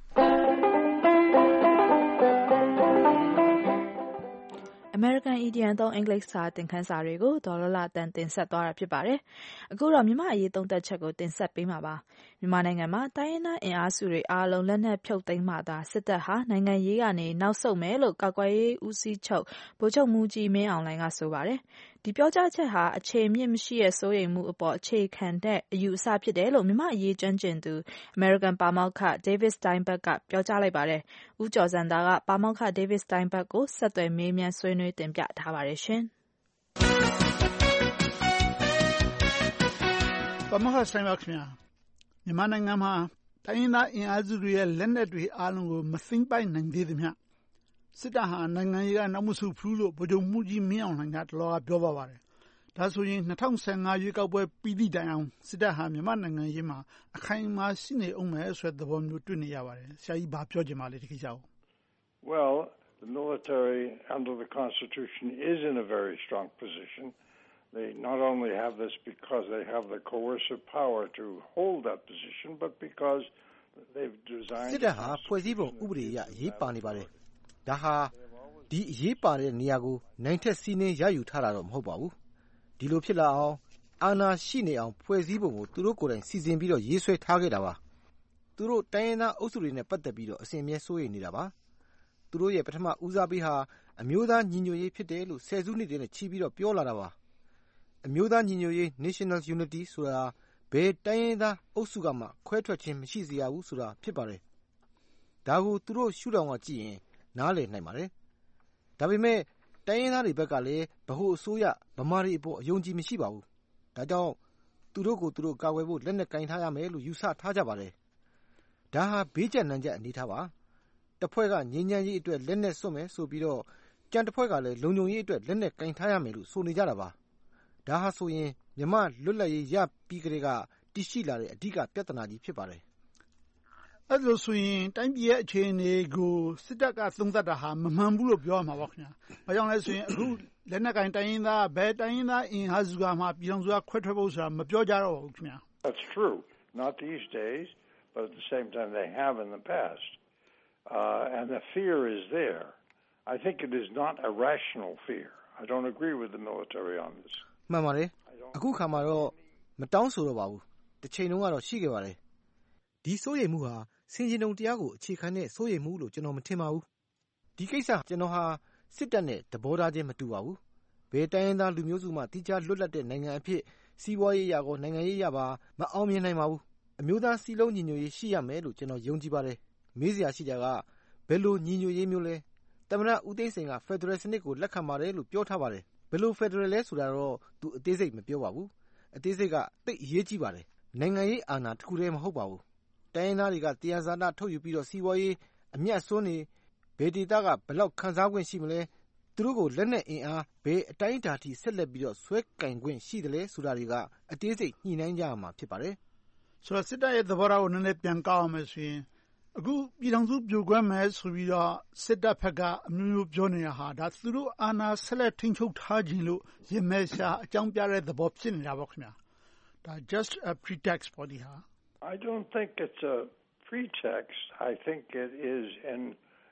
American Idiom သုံးအင်္ဂလိပ်စာသင်ခန်းစာတွေကိုဒေါ်လာလာတန်တင်ဆက်သွားတာဖြစ်ပါတယ်။အခုတော့မြန်မာအရေးသုံးသက်ချက်ကိုတင်ဆက်ပေးမှာပါ။မြန်မာနိုင်ငံမှာတိုင်းရင်းသားအင်အားစုတွေအားလုံးလက်နက်ဖြုတ်သိမ်းမှသာစစ်တပ်ဟာနိုင်ငံရေးကနေနောက်ဆုတ်မယ်လို့ကာကွယ်ရေးဦးစီးချုပ်ဗိုလ်ချုပ်မှူးကြီးမင်းအောင်လှိုင်ကဆိုပါတယ်။ဒီပြောကြားချက်ဟာအခြေအမြစ်မရှိတဲ့စိုးရိမ်မှုအပေါ်အခြေခံတဲ့အယူအဆဖြစ်တယ်လို့မြန်မာအရေးကျွမ်းကျင်သူ American ပါမောက္ခ David Steinberg ကပြောကြားလိုက်ပါတယ်။ဦးကျော်စံသားကပါမောက္ခ David Steinberg ကိုဆက်သွယ်မေးမြန်းဆွေးနွေးတင်ပြထားပါတယ်ရှင်။ပါမောက္ခ Steinberg ခင်ဗျာမြန်မာနိုင်ငံမှာတိုင်းရင်းသားအင်အားစုတွေရဲ့လက်နက်တွေအားလုံးကိုမသိမ်းပိုက်နိုင်သေးသမျှစစ်တပ်ဟာနိုင်ငံရေးကနောက်မဆုတ်ဘူးလို့ဗိုလ်ချုပ်မှူးကြီးမင်းအောင်လှိုင်ကတလောကပြောပါပါတယ်။ဒါဆိုရင်၂၀၁၅ရွေးကောက်ပွဲပြီးသည့်တိုင်အောင်စစ်တပ်ဟာမြန်မာနိုင်ငံရေးမှာအခိုင်အမာရှိနေအောင်မယ်ဆိုတဲ့သဘောမျိုးတွေ့နေရပါတယ်။ဆရာကြီးဘာပြောချင်ပါလဲဒီကိစ္စကို Well, the military under the Constitution is in a very strong position. They not only have this because they have the coercive power to hold that position, but because they've designed... စစ်တပ်ဟာဖွဲ့စည်းပုံဥပဒေအရအရေးပါနေပါတယ်။ဒါဟာဒီအရေးပါတဲ့နေရာကိုနိုင်ထက်စီးနှင်းရယူထားတာတော့မဟုတ်ပါဘူး။ဒီလိုဖြစ်လာအောင်အာဏာရှိနေအောင်ဖွဲ့စည်းပုံကိုသူတို့ကိုယ်တိုင်စီစဉ်ပြီးတော့ရေးဆွဲထားခဲ့တာပါသူတို့တိုင်းရင်းသားအုပ်စုတွေနဲ့ပတ်သက်ပြီးတော့အစဉ်အမြဲစိုးရိမ်နေတာပါ။သူတို့ရဲ့ပထမဦးစားပေးဟာအမျိုးသားညီညွတ်ရေးဖြစ်တယ်လို့ဆယ်စုနှစ်တွေနဲ့ချီပြီးတော့ပြောလာတာပါ။အမျိုးသားညီညွတ်ရေး National Unity ဆိုတာဘယ်တိုင်းရင်းသားအုပ်စုကမှခွဲထွက်ခြင်းမရှိစေရဘူးဆိုတာဖြစ်ပါတယ်။ဒါကိုသူတို့ရှုထောင့်ကကြည့်ရင်နားလည်နိုင်ပါတယ်။ဒါပေမဲ့တိုင်းရင်းသားတွေဘက်ကလည်းဗဟိုအစိုးရဗမာတွေအပေါ်အယုံကြည်မရှိပါဘူး။ဒါကြောင့်သူတို့ကိုသူတို့ကာကွယ်ဖို့လက်နက်ကင်ထားရမယ်လို့ယူဆထားကြပါတယ်။ဒါဟာဘေးကျနံကျအနေထားပါ။တစ်ဖွဲ့ကငြိမ်းချမ်းရေးအတွက်လက်နက်စွန့်မယ်ဆိုပြီးတော့ကြံတစ်ဖွဲ့ကလည်းလုံခြုံရေးအတွက်လက်နက်ကင်ထားရမယ်လို့ဆိုနေကြတာပါ။ဒါဟာဆိုရင်မြန်မာလွတ်လပ်ရေးရပြီးကလေးကတည်ရှိလာတဲ့အဓိကပြဿနာကြီးဖြစ်ပါတယ်။အဲ့လိုဆိုရင်တိုင်းပြည်ရဲ့အခြေအနေကိုစစ်တပ်ကသုံးသပ်တာဟာမမှန်ဘူးလို့ပြောရမှာပေါ့ခင်ဗျာ။ဘာကြောင့်လဲဆိုရင်အခုလက်နက်ကင်တိုင်းရင်းသားဘယ်တိုင်းရင်းသားအင်အားစုကမှပြည်ထောင်စုကခွဲထွက်ဖို့ဆိုတာမပြောကြတော့ဘူးခင်ဗျာ။ That's true. Not these days, but at the same time they have in the past. Uh, and the fear is there. I think it is not a rational fear. I don't agree with the military on this. မှန်ပါတယ်။အခုခါမှာတော့မတောင်းဆိုတော့ပါဘူး။တစ်ချိန်လုံးကတော့ရှိခဲ့ပါတယ်။ဒီစိုးရိမ်မှုဟာစင်ကြင်တုံတရားကိုအခြေခံတဲ့စိုးရိမ်မှုလို့ကျွန်တော်မထင်ပါဘူး။ဒီကိစ္စကျွန်တော်ဟာစစ်တပ်နဲ့သဘောထားချင်းမတူပါဘူး။ဘယ်တိုင်းရင်းသားလူမျိုးစုမှတိကျလွတ်လပ်တဲ့နိုင်ငံအဖြစ်စီးပွားရေးရကောနိုင်ငံရေးရပါမအောင်မြင်နိုင်ပါဘူး။အမျိုးသားစည်းလုံးညီညွတ်ရေးရှိရမယ်လို့ကျွန်တော်ယုံကြည်ပါတယ်။မေးစရာရှိတာကဘယ်လိုညီညွတ်ရေးမျိုးလဲ။သမ္မတဦးသိန်းစိန်ကဖက်ဒရယ်စနစ်ကိုလက်ခံပါတယ်လို့ပြောထားပါတယ်။ဘယ်လိုဖက်ဒရယ်လဲဆိုတာတော့သူအသေးစိတ်မပြောပါဘူး။အသေးစိတ်ကသိအရေးကြီးပါတယ်။နိုင်ငံရေးအာဏာတစ်ခုတည်းမဟုတ်ပါဘူး။တိုင်းရင်းသားတွေကတရားစာနာထုတ်ယူပြီးတော့စီးပွားရေးအမျက်စွန်းနေဘယ်ဒေသကဘယ်လောက်ခန်းစားခွင့်ရှိမလဲသူတို့ကိုလက်နက်အင်အားဘယ်အတိုင်းအတာထိဆက်လက်ပြီးတော့ဆွဲကင်ခွင့်ရှိတယ်လဲဆိုတာတွေကအသေးစိတ်ညှိနှိုင်းကြရမှာဖြစ်ပါတယ်။ဆိုတော့စစ်တပ်ရဲ့သဘောထားကိုနည်းနည်းပြန်ကောက်အောင်မယ်ဆိုရင်အခုပြည်ထောင်စုပြိုကွဲမယ်ဆိုပြီးတော့စစ်တပ်ဘက်ကအမျိုးမျိုးပြောနေတာဟာဒါသူတို့အာဏာဆက်လက်ထိန်းချုပ်ထားခြင်းလို့ရင်မဲ့ရှာအကြောင်းပြတဲ့သဘောဖြစ်နေတာပေါ့ခင်ဗျာ။ဒါ just a pretext ပေါ့ဒီဟာ I don't think it's a pretext. I think it is an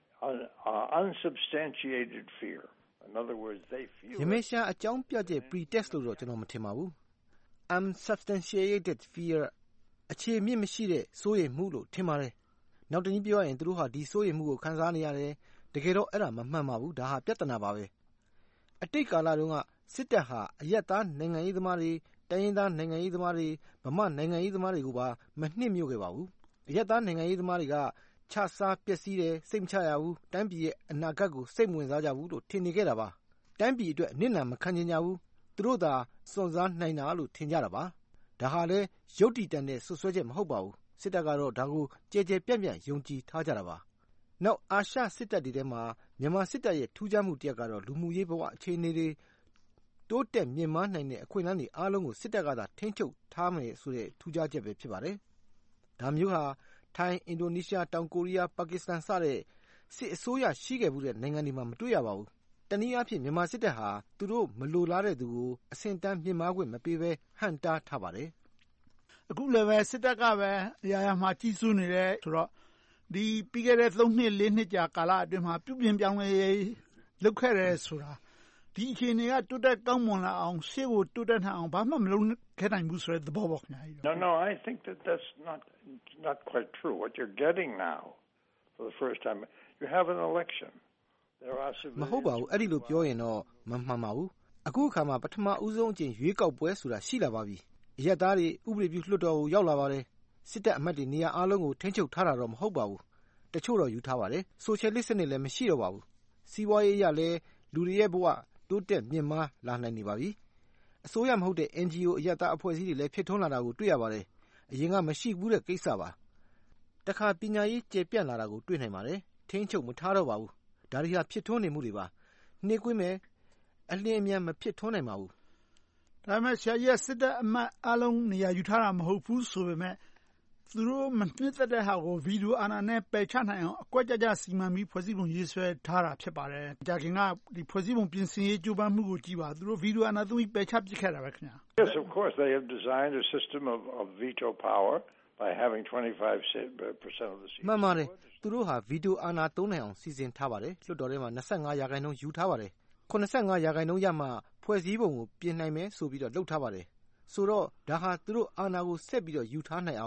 uh, unsubstantiated fear. In other words, they feel ရင်မဲ့ရှာအကြောင်းပြတဲ့ pretext လို့တော့ကျွန်တော်မထင်ပါဘူး။ unsubstantiated fear အခြေမြင့်မရှိတဲ့စိုးရိမ်မှုလို့ထင်ပါတယ်။နောက်တနည်းပြောရရင်သူတို့ဟာဒီစိုးရိမ်မှုကိုခံစားနေရတယ်တကယ်တော့အဲ့ဒါမမှန်ပါဘူးဒါဟာပြဿနာပါပဲအတိတ်ကာလတုန်းကစစ်တပ်ဟာအယက်သားနိုင်ငံရေးသမားတွေတိုင်းရင်းသားနိုင်ငံရေးသမားတွေဗမာနိုင်ငံရေးသမားတွေကိုပါမနှိမ့်မြို့ခဲ့ပါဘူးအယက်သားနိုင်ငံရေးသမားတွေကခြားစားပျက်စီးတယ်စိတ်မချရဘူးတိုင်းပြည်ရဲ့အနာဂတ်ကိုစိတ်ဝင်စားကြဘူးလို့ထင်နေခဲ့တာပါတိုင်းပြည်အတွက်နစ်နာမခံချင်ကြဘူးသူတို့သာစွန့်စားနိုင်တာလို့ထင်ကြတာပါဒါဟာလေရုပ်တည်တန်တဲ့ဆွဆွဲချက်မဟုတ်ပါဘူးစစ်တပ်ကတော့ဒါကိုကြဲကြဲပြန့်ပြန့်ယုံကြည်ထားကြတာပါနောက်အာရှစစ်တပ်တွေထဲမှာမြန်မာစစ်တပ်ရဲ့ထူးခြားမှုတစ်ရပ်ကတော့လူမှုရေးဘဝအခြေအနေတွေတိုးတက်မြင့်မားနိုင်တဲ့အခွင့်အလမ်းတွေအားလုံးကိုစစ်တပ်ကသာထိန်းချုပ်ထားမယ်ဆိုတဲ့ထူးခြားချက်ပဲဖြစ်ပါတယ်ဒါမျိုးဟာထိုင်းအင်ဒိုနီးရှားတောင်ကိုရီးယားပါကစ္စတန်စတဲ့စစ်အစိုးရရှိခဲ့မှုတဲ့နိုင်ငံတွေမှာမတွေ့ရပါဘူးတနည်းအားဖြင့်မြန်မာစစ်တပ်ဟာသူတို့မလိုလားတဲ့သူကိုအဆင့်တန်းမြင့်မားခွင့်မပေးဘဲဟန့်တားထားပါတယ်အခုလည်းပဲစစ်တပ်ကပဲအရာရာမှာကြီးစိုးနေတယ်ဆိုတော့ဒီပြီးခဲ့တဲ့သုံးနှစ်လေးနှစ်ကြာကာလအတွင်းမှာပြုပြင်ပြောင်းလဲလုပ်ခဲ့တယ်ဆိုတာဒီအခြေအနေကတိုးတက်ကောင်းမွန်လာအောင်ရှေ့ကိုတိုးတက်နိုင်အောင်ဘာမှမလုပ်ခဲ့နိုင်ဘူးဆိုတဲ့သဘောပေါ့ခင်ဗျာ No no I think that that's not not quite true what you're getting now for the first time you have an election there are civilians မဟုတ်ပါဘူးအဲ့ဒီလိုပြောရင်တော့မမှန်ပါဘူးအခုအခါမှာပထမဦးဆုံးအကြိမ်ရွေးကောက်ပွဲဆိုတာရှိလာပါပြီအရက်သားတွေဥပဒေပြုလွှတ်တော်ကိုရောက်လာပါတယ်စစ်တပ်အမတ်တွေနေရာအားလုံးကိုထိန်းချုပ်ထားတာတော့မဟုတ်ပါဘူးတချို့တော့ယူထားပါတယ်ဆိုရှယ်လစ်စနစ်လည်းမရှိတော့ပါဘူးစီးပွားရေးအရလည်းလူတွေရဲ့ဘဝတိုးတက်မြင့်မားလာနိုင်နေပါပြီအစိုးရမဟုတ်တဲ့ N G O အရက်သားအဖွဲ့အစည်းတွေလည်းဖြစ်ထွန်းလာတာကိုတွေ့ရပါတယ်အရင်ကမရှိဘူးတဲ့ကိစ္စပါတခါပညာရေးကျေပြန့်လာတာကိုတွေ့နိုင်ပါတယ်ထိန်းချုပ်မထားတော့ပါဘူးဒါတွေဟာဖြစ်ထွန်းနေမှုတွေပါနှိကွင်းမဲ့အလင်းအမြန်မဖြစ်ထွန်းနိုင်ပါဘူးဒါပေမဲ့ဆရာကြီးစစ်တပ်အမတ်အလုံးနေရာယူထားတာမဟုတ်ဘူးဆိုပေမဲ့သူတို့မနှစ်သက်တဲ့ဟာကိုဗီဒီယိုအာဏာနဲ့ပယ်ချနိုင်အောင်အကွက်ကြကြစီမံပြီးဖွဲ့စည်းပုံရေးဆွဲထားတာဖြစ်ပါတယ်။ကြာခင်ကဒီဖွဲ့စည်းပုံပြင်ဆင်ရေးကြိုးပမ်းမှုကိုကြည့်ပါသူတို့ဗီဒီယိုအာဏာသုံးပြီးပယ်ချပစ်ခဲ့တာပဲခင်ဗျာ Yes of course they have designed a system of of veto power by having twenty-five percent of the seats မှန်ပါတယ်သူတို့ဟာဗီဒီယိုအာဏာသုံးနိုင်အောင်စီစဉ်ထားပါတယ်လွှတ်တော်ထဲမှာtwenty-fiveရာခိုင်နှုန်းယူထားပါတယ်seventy-fiveရာခိုင်နှုန်းရမှဖွဲ့စည်းပုံကိုပြင်နိုင်မယ်ဆိုပြီးတော့လုပ်ထားပါတယ်ဆိုတော့ဒါဟာသူတို့အာဏာကိုဆက်ပြီးတော့ယူထားနိုင်အောင်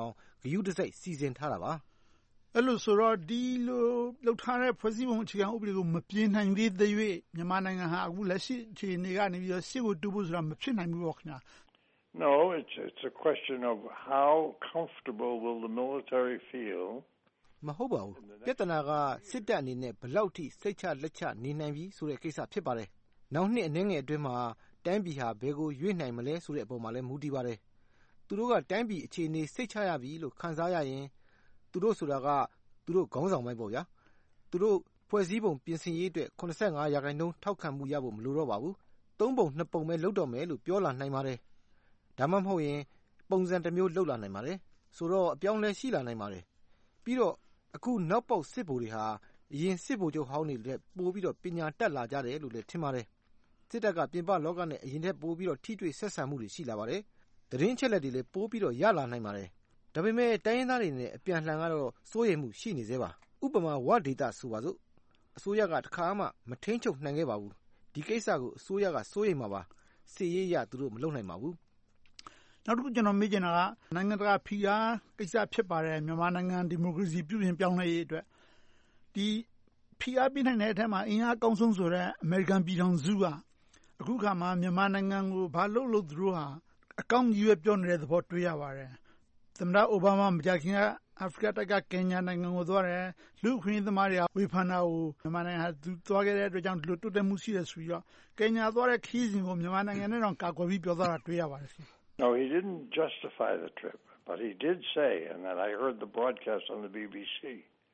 ဂရုတစိုက်စီစဉ်ထားတာပါအဲ့လိုဆိုတော့ဒီလိုလောက်ထားတဲ့ဖွဲ့စည်းပုံအခြေခံဥပဒေကိုမပြင်နိုင်သေးတဲ့၍မြန်မာနိုင်ငံဟာအခုလက်ရှိအခြေအနေကနေပြီးတော့ရှေ့ကိုတိုးဖို့ဆိုတာမဖြစ်နိုင်ဘူးပေါ့ခင်ဗျာ No, it's it's a question of how comfortable will the military feel. မဟုတ်ပါဘူးပြဿနာကစစ်တပ်အနေနဲ့ဘယ်လောက်ထိစိတ်ချလက်ချနေနိုင်ပြီဆိုတဲ့ကိစ္စဖြစ်ပါတယ်နောက်နှစ်အနည်းငယ်အတွင်းမှာတိုင်းပြည်ဟာဘယ်ကိုရွေ့နိုင်မလဲဆိုတဲ့အပေါ်မှာလည်းမူတည်ပါတယ်သူတို့ကတိုင်းပြည်အခြေအနေစိတ်ချရပြီလို့ခံစားရရင်သူတို့ဆိုတာကသူတို့ခေါင်းဆောင်ပိုင်းပေါ့ဗျာသူတို့ဖွဲ့စည်းပုံပြင်ဆင်ရေးအတွက်eighty-fiveရာခိုင်နှုန်းထောက်ခံမှုရဖို့မလိုတော့ပါဘူးသုံးပုံနှစ်ပုံပဲလုပ်တော့မယ်လို့ပြောလာနိုင်ပါတယ်ဒါမှမဟုတ်ရင်ပုံစံတစ်မျိုးလုပ်လာနိုင်ပါတယ်ဆိုတော့အပြောင်းလဲရှိလာနိုင်ပါတယ်ပြီးတော့အခုနောက်ပေါက်စစ်ဗိုလ်တွေဟာအရင်စစ်ဗိုလ်ချုပ်ဟောင်းတွေလက်ပိုးပြီးတော့ပညာတတ်လာကြတယ်လို့လည်းထင်ပါတယ်စစ်တပ်ကပြင်ပလောကနဲ့အရင်ထက်ပိုးပြီးတော့ထိတွေ့ဆက်ဆံမှုတွေရှိလာပါတယ်သတင်းချက်လက်တွေလည်းပိုးပြီးတော့ရလာနိုင်ပါတယ်ဒါပေမဲ့တိုင်းရင်းသားတွေနဲ့အပြန်လှန်ကတော့စိုးရိမ်မှုရှိနေသေးပါဥပမာဝဒေတာဆိုပါစို့အစိုးရကတခါမှမထိန်ချုပ်နိုင်ခဲ့ပါဘူးဒီကိစ္စကိုအစိုးရကစိုးရိမ်မှာပါစစ်ရေးရသူတို့မလုပ်နိုင်ပါဘူးနောက်တစ်ခုကျွန်တော်မေးချင်တာကနိုင်ငံတကာဖိအားကိစ္စဖြစ်ပါတယ်မြန်မာနိုင်ငံဒီမိုကရေစီပြုပြင်ပြောင်းလဲရေးအတွက်ဒီဖိအားပေးနိုင်တဲ့အထက်မှာအင်အားအကောင်းဆုံးဆိုတဲ့အမေရိကန်ပြည်ထောင်စုကအခုခါမှာမြန်မာနိုင်ငံကိုဘာလို့လို့သူတို့ဟာအကောင်းကြီးပဲပြောနေတဲ့သဘောတွေ့ရပါတယ်သမ္မတအိုဘားမားမကြာခင်ကအာဖရိကတိုက်ကကင်ညာနိုင်ငံကိုသွားတယ်လူ့အခွင့်အရေးသမားတွေကဝေဖန်တာကိုမြန်မာနိုင်ငံဟာသူသွားခဲ့တဲ့အတွက်ကြောင့်ဒီလိုတိုးတက်မှုရှိတယ်ဆိုပြီးတော့ကင်ညာသွားတဲ့ခရီးစဉ်ကိုမြန်မာနိုင်ငံနဲ့တော့ကာကွယ်ပြီးပြောသွားတာတွေ့ရပါတယ် No, he didn't justify the trip, but he did say, and then I heard the broadcast on the B B C,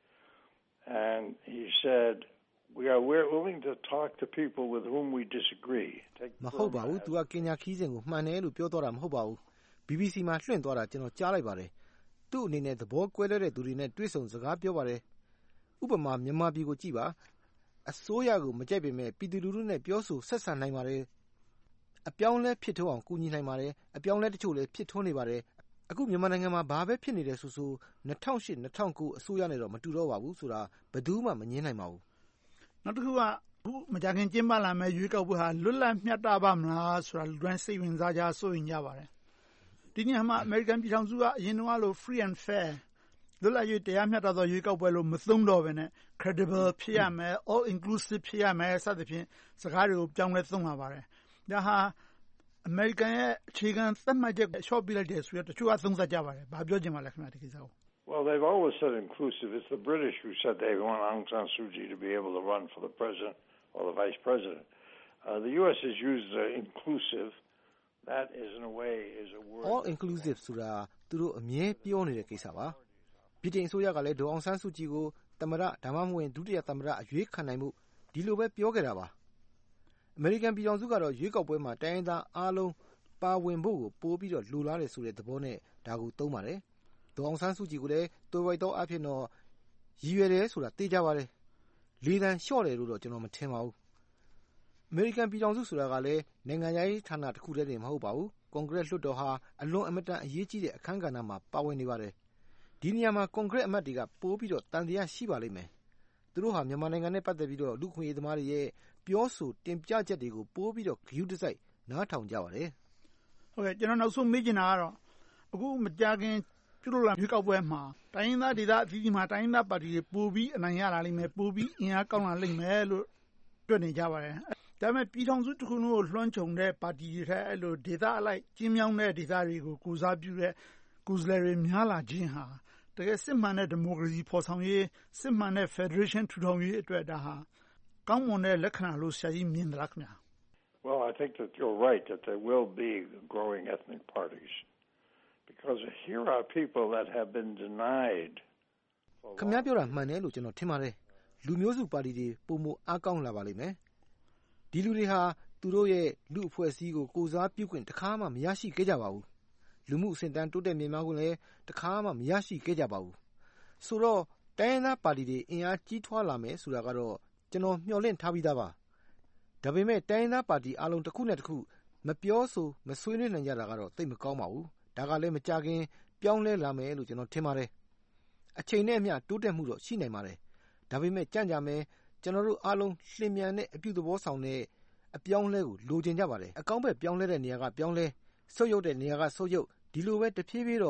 and he said, we are we're willing to talk to people with whom we disagree. မဟုတ်ပါဘူးသူကကင်ညာခီးစဉ်ကိုမှန်တယ်လို့ပြောတော့တာမဟုတ်ပါဘူး B B C မှာလွှင့်သွားတာကျွန်တော်ကြားလိုက်ပါတယ်သူ့အနေနဲ့သဘောကွဲလွဲတဲ့သူတွေနဲ့တွေ့ဆုံစကားပြောပါတယ်ဥပမာမြန်မာပြည်ကိုကြည့်ပါအစိုးရကိုမကြိုက်ပေမဲ့ပြည်သူလူထုနဲ့ပြောဆိုဆက်ဆံနိုင်ပါတယ်အပြောင်းလဲဖြစ်ထွန်းအောင်ကူညီနိုင်ပါတယ်အပြောင်းလဲတချို့လည်းဖြစ်ထွန်းနေပါတယ်အခုမြန်မာနိုင်ငံမှာဘာပဲဖြစ်နေတယ်ဆိုဆိုtwo thousand eight two thousand nineအစိုးရနဲ့တော့မတူတော့ပါဘူးဆိုတာဘယ်သူမှမငြင်းနိုင်ပါဘူးနောက်တစ်ခုကအခုမကြခင်ကျင်းပလာမယ့်ရွေးကောက်ပွဲဟာလွတ်လပ်မျှတပါမလားဆိုတာလူတိုင်းစိတ်ဝင်စားကြစိုးရင်ကြပါတယ်ဒီညမှာအမေရိကန်ပြည်ထောင်စုကအရင်ကလို free and fair လွတ်လပ်ရေးတရားမျှတသောရွေးကောက်ပွဲလို့မသုံးတော့ဘဲနဲ့ credible ဖြစ်ရမယ် all inclusive ဖြစ်ရမယ်စသဖြင့်စကားတွေကိုပြောင်းလဲသုံးလာပါတယ်ဒါဟာအမေရိကန်ရဲ့အခြေခံသတ်မှတ်ချက်ကိုရှော့ပြလိုက်တယ်ဆိုတော့တချို့ကသုံးသပ်ကြပါတယ်ဘာပြောချင်ပါလဲခင်ဗျာဒီကိစ္စကို Well, they've always said inclusive. It's the British who said they want Aung San Suu Kyi to be able to run for the president or the vice president. Uh, the U S has used uh, inclusive. That is, in a way, is a word. All inclusive ဆိုတာသူတို့အမြဲပြောနေတဲ့ကိစ္စပါ။ပြည်တင်အစိုးရကလည်းဒေါ်အောင်ဆန်းစုကြည်ကိုသမ္မတဒါမှမဟုတ်ဒုတိယသမ္မတအရွေးခံနိုင်မှုဒီလိုပဲပြောခဲ့တာပါ။အမေရိကန်ပြည်ထောင်စုကတော့ရွေးကောက်ပွဲမှာတိုင်းရင်းသားအားလုံးပါဝင်ဖို့ကိုပို့ပြီးတော့လိုလားတယ်ဆိုတဲ့သဘောနဲ့ဒါကိုသုံးပါတယ်။ဒေါ်အောင်ဆန်းစုကြည်ကိုလည်းတိုးဝိုက်တော့အဖြစ်တော့ရည်ရွယ်တယ်ဆိုတာသိကြပါတယ်။လေးတန်းလျှော့တယ်လို့တော့ကျွန်တော်မထင်ပါဘူး။အမေရိကန်ပြည်ထောင်စုဆိုတာကလည်းနိုင်ငံရေးဌာနတစ်ခုတည်းတင်မဟုတ်ပါဘူး။ကွန်ဂရက်လွှတ်တော်ဟာအလွန်အမတန်အရေးကြီးတဲ့အခန်းကဏ္ဍမှာပါဝင်နေပါတယ်။ဒီနေရာမှာကွန်ဂရက်အမတ်တွေကပို့ပြီးတော့တန်တရားရှိပါလိမ့်မယ်။သူတို့ဟာမြန်မာနိုင်ငံနဲ့ပတ်သက်ပြီးတော့လူခွင့်ရေးသမားတွေရဲ့ပြောဆိုတင်ပြချက်တွေကိုပို့ပြီးတော့ဂရုတစိုက်နားထောင်ကြပါတယ်။ဟုတ်ကဲ့ကျွန်တော်နောက်ဆုံးမေးချင်တာကတော့အခုမကြာခင်ပြုလုပ်လာရွေးကောက်ပွဲမှာတိုင်းရင်းသားဒေသအသီးသီးမှာတိုင်းရင်းသားပါတီတွေပို့ပြီးအနိုင်ရလာလိမ့်မယ်ပို့ပြီးအင်အားကောင်းလာလိမ့်မယ်လို့တွက်နေကြပါတယ်။ဒါပေမဲ့ပြည်ထောင်စုတစ်ခုလုံးကိုလွှမ်းခြုံတဲ့ပါတီတွေထက်အဲ့လိုဒေသအလိုက်ကျင်းမြောင်းတဲ့ဒေသတွေကိုကိုစားပြုတဲ့ကိုယ်စားလှယ်တွေများလာခြင်းဟာတကယ်စစ်မှန်တဲ့ဒီမိုကရေစီဖော်ဆောင်ရေးစစ်မှန်တဲ့ Federation ထူထောင်ရေးအတွက်ဒါဟာကောင်းမွန်တဲ့လက္ခဏာလို့ဆရာကြီးမြင်သလားခင်ဗျာ Well, I think that you're right that there will be growing ethnic parties because here are people that have been denied ခင်ဗျားပြောတာမှန်တယ်လို့ကျွန်တော်ထင်ပါတယ်လူမျိုးစုပါတီတွေပုံမအားကောင်းလာပါလိမ့်မယ်ဒီလူတွေဟာသူတို့ရဲ့လူအဖွဲ့အစည်းကိုကိုစားပြုခွင့်တခါမှမရရှိခဲ့ကြပါဘူးလူမှုအဆင့်တန်းတိုးတက်မြင့်မားကိုလည်းတခါမှမရရှိခဲ့ကြပါဘူးဆိုတော့တိုင်းရင်းသားပါတီတွေအင်အားကြီးထွားလာမယ်ဆိုတာကတော့ကျွန်တော်မျှော်လင့်ထားပြီးသားပါဒါပေမဲ့တိုင်းရင်းသားပါတီအလုံးတစ်ခုနဲ့တစ်ခုမပြောဆိုမဆွေးနွေးနိုင်ကြတာကတော့သိပ်မကောင်းပါဘူးဒါကလည်းမကြခင်ပြောင်းလဲလာမယ်လို့ကျွန်တော်ထင်ပါတယ်အချိန်နဲ့အမျှတိုးတက်မှုတော့ရှိနိုင်ပါတယ်ဒါပေမဲ့ကြံ့ကြမယ်ကျွန်တော်တို့အားလုံးလျင်မြန်တဲ့အပြုသဘောဆောင်တဲ့အပြောင်းလဲကိုလိုချင်ကြပါတယ်အကောင်းဘက်ပြောင်းလဲတဲ့နေရာကပြောင်းလဲဆုတ်ယုတ်တဲ့နေရာကဆုတ်ယုတ်ဒီလိုပဲတဖြည်းဖြည်းတော့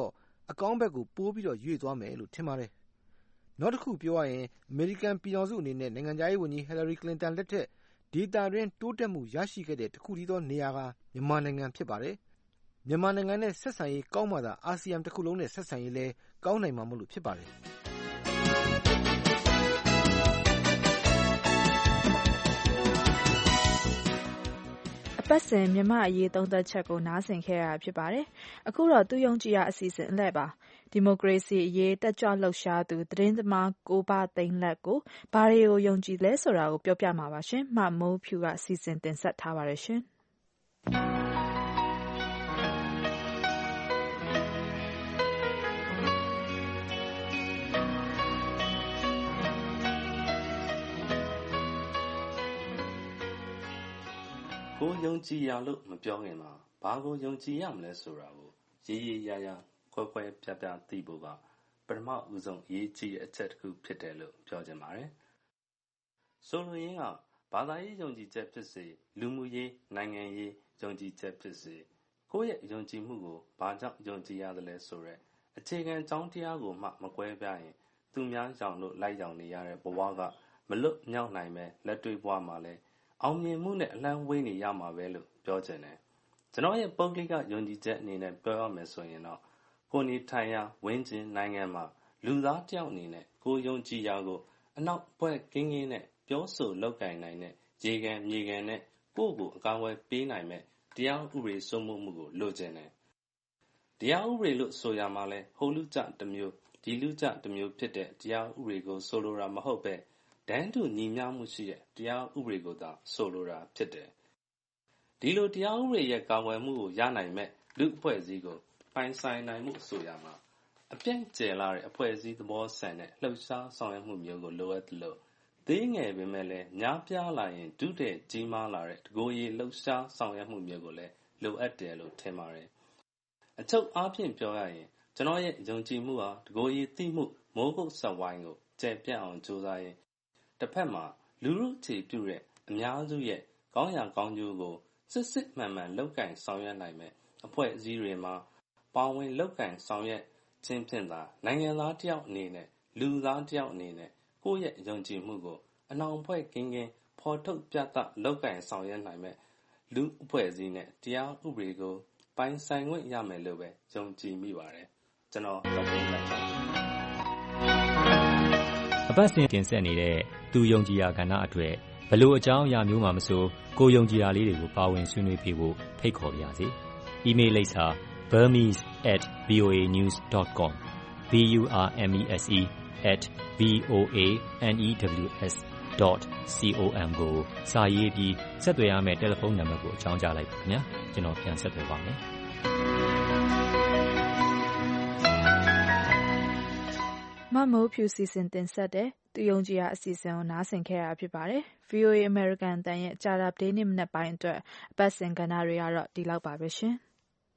အကောင်းဘက်ကိုပိုပြီးတော့ရွေ့သွားမယ်လို့ထင်ပါတယ်။နောက်တစ်ခုပြောရရင်အမေရိကန်ပြည်ထောင်စုအနေနဲ့နိုင်ငံခြားရေးဝန်ကြီးဟီလာရီကလင်တန်လက်ထက်ဒေသတွင်းတိုးတက်မှုရရှိခဲ့တဲ့တစ်ခုတည်းသောနေရာကမြန်မာနိုင်ငံဖြစ်ပါတယ်။မြန်မာနိုင်ငံနဲ့ဆက်ဆံရေးကောင်းမှသာအာဆီယံတစ်ခုလုံးနဲ့ဆက်ဆံရေးလည်းကောင်းနိုင်မှာမို့လို့ဖြစ်ပါတယ်။ပတ်စဉ်မြန်မာအရေးသုံးသပ်ချက်ကိုနားဆင်ခဲ့ရတာဖြစ်ပါတယ်။အခုတော့သူယုံကြည်ရအစီအစဉ်အလှည့်ပါ။ဒီမိုကရေစီအရေးတက်ကြွလှုပ်ရှားသူသတင်းသမားကိုဘသိန်းလက်ကိုဘာတွေကိုယုံကြည်လဲဆိုတာကိုပြောပြမှာပါရှင်။မမိုးဖြူကစီစဉ်တင်ဆက်ထားပါတယ်ရှင်။ကိုယုံကြည်ရလို့မပြောခင်မှာဘာကိုယုံကြည်ရမလဲဆိုတာကိုရေးရေးရရခွဲခွဲပြားပြားသိဖို့ကပထမဦးဆုံးရေးကြည့်တဲ့အချက်တစ်ခုဖြစ်တယ်လို့ပြောချင်ပါတယ်။ဆိုလိုရင်းကဘာသာရေးယုံကြည်ချက်ဖြစ်စေလူမှုရေးနိုင်ငံရေးယုံကြည်ချက်ဖြစ်စေကိုယ့်ရဲ့ယုံကြည်မှုကိုဘာကြောင့်ယုံကြည်ရသလဲဆိုရက်အခြေခံကြောင်းတရားကိုမှမကွဲပြားရင်သူများကြောင့်လို့လိုက်ကြောင်နေရတဲ့ဘဝကမလွတ်မြောက်နိုင်ပဲလက်တွေ့ဘဝမှာလဲအောင်မြင်မှုနဲ့အလန်းဝေးနေရမှာပဲလို့ပြောချင်တယ်။ကျွန်တော်ရဲ့ပုဂ္ဂလိကယုံကြည်ချက်အနေနဲ့ပြောရမယ်ဆိုရင်တော့ကိုနေထိုင်ရာဝင်းကျင်နိုင်ငံမှာလူသားတယောက်အနေနဲ့ကိုယုံကြည်ရာကိုအနောက်ဘက်ကင်းကင်းနဲ့ပြောဆိုလောက်ကင်နိုင်တဲ့ရေကန်မြေကန်နဲ့ကိုယ့်ကိုအကာအကွယ်ပေးနိုင်မဲ့တရားဥပဒေစိုးမိုးမှုကိုလိုချင်တယ်။တရားဥပဒေလို့ဆိုရမှာလဲဟိုလူကြတစ်မျိုးဒီလူကြတစ်မျိုးဖြစ်တဲ့တရားဥပဒေကိုဆိုလိုတာမဟုတ်ပဲတန်းတူညီမျှမှုရှိတဲ့တရားဥပဒေကိုသာဆိုလိုတာဖြစ်တယ်။ဒီလိုတရားဥပဒေရဲ့ကာကွယ်မှုကိုရနိုင်မဲ့လူအဖွဲ့အစည်းကိုပိုင်ဆိုင်နိုင်မှုဆိုရမှာအပြည့်ကျယ်လာတဲ့အဖွဲ့အစည်းသဘောဆန်တဲ့လှုပ်ရှားဆောင်ရွက်မှုမျိုးကိုလိုအပ်တယ်လို့သေးငယ်ပေမဲ့လည်းများပြားလာရင်ဒုတဲ့ကြီးမားလာတဲ့တကိုယ်ရည်လှုပ်ရှားဆောင်ရွက်မှုမျိုးကိုလည်းလိုအပ်တယ်လို့ထင်ပါတယ်။အချုပ်အားဖြင့်ပြောရရင်ကျွန်တော်ရဲ့ယုံကြည်မှုဟာတကိုယ်ရည်သိမှုမိုးကုတ်ဆက်ဝိုင်းကိုကျယ်ပြန့်အောင်ကြိုးစားရင်တစ်ဖက်မှာလူလူခြေပြုတဲ့အများစုရဲ့ကောင်းရာကောင်းကျိုးကိုစစ်စစ်မှန်မှန်လောက်ကင်ဆောင်ရွက်နိုင်မယ်အဖွဲ့အစည်းတွေမှာပါဝင်လောက်ကင်ဆောင်ရွက်ခြင်းဖြင့်သာနိုင်ငံသားတယောက်အနေနဲ့လူသားတယောက်အနေနဲ့ကိုယ့်ရဲ့ယုံကြည်မှုကိုအနောင်ဖွဲ့ကင်းကင်းဖော်ထုတ်ပြသလောက်ကင်ဆောင်ရွက်နိုင်မယ်လူအဖွဲ့အစည်းနဲ့တရားဥပဒေကိုပိုင်ဆိုင်ခွင့်ရမယ်လို့ပဲယုံကြည်မိပါတယ်ကျွန်တော်သဘောကျပါတယ်အပတ်စဉ်တင်ဆက်နေတဲ့သူယုံကြည်ရာကဏ္ဍအတွက်ဘလို့အကြောင်းအရာမျိုးမှမဆိုကိုယုံကြည်ရာလေးတွေကိုပါဝင်ဆွေးနွေးပြဖို့ဖိတ်ခေါ်ပါရစေ။ email လိပ်စာ burmese at voa news dot com b u r m e s e at v o a n e w s dot com ကိုစာရေးပြီးဆက်သွယ်ရမယ့်တယ်လီဖုန်းနံပါတ်ကိုအကြောင်းကြားလိုက်ပါခင်ဗျာ။ကျွန်တော်ပြန်ဆက်သွယ်ပါမယ်။မမိုးဖြူစီစဉ်တင်ဆက်တဲ့သူယုံကြည်ရာအစီအစဉ်ကိုနားဆင်ခဲ့ရတာဖြစ်ပါတယ်။ဗီအိုအေ American အသံရဲ့ကြာသပတေးနေ့မနက်ပိုင်းအတွက်အပတ်စဉ်ကဏ္ဍတွေကတော့ဒီလောက်ပါပဲရှင်။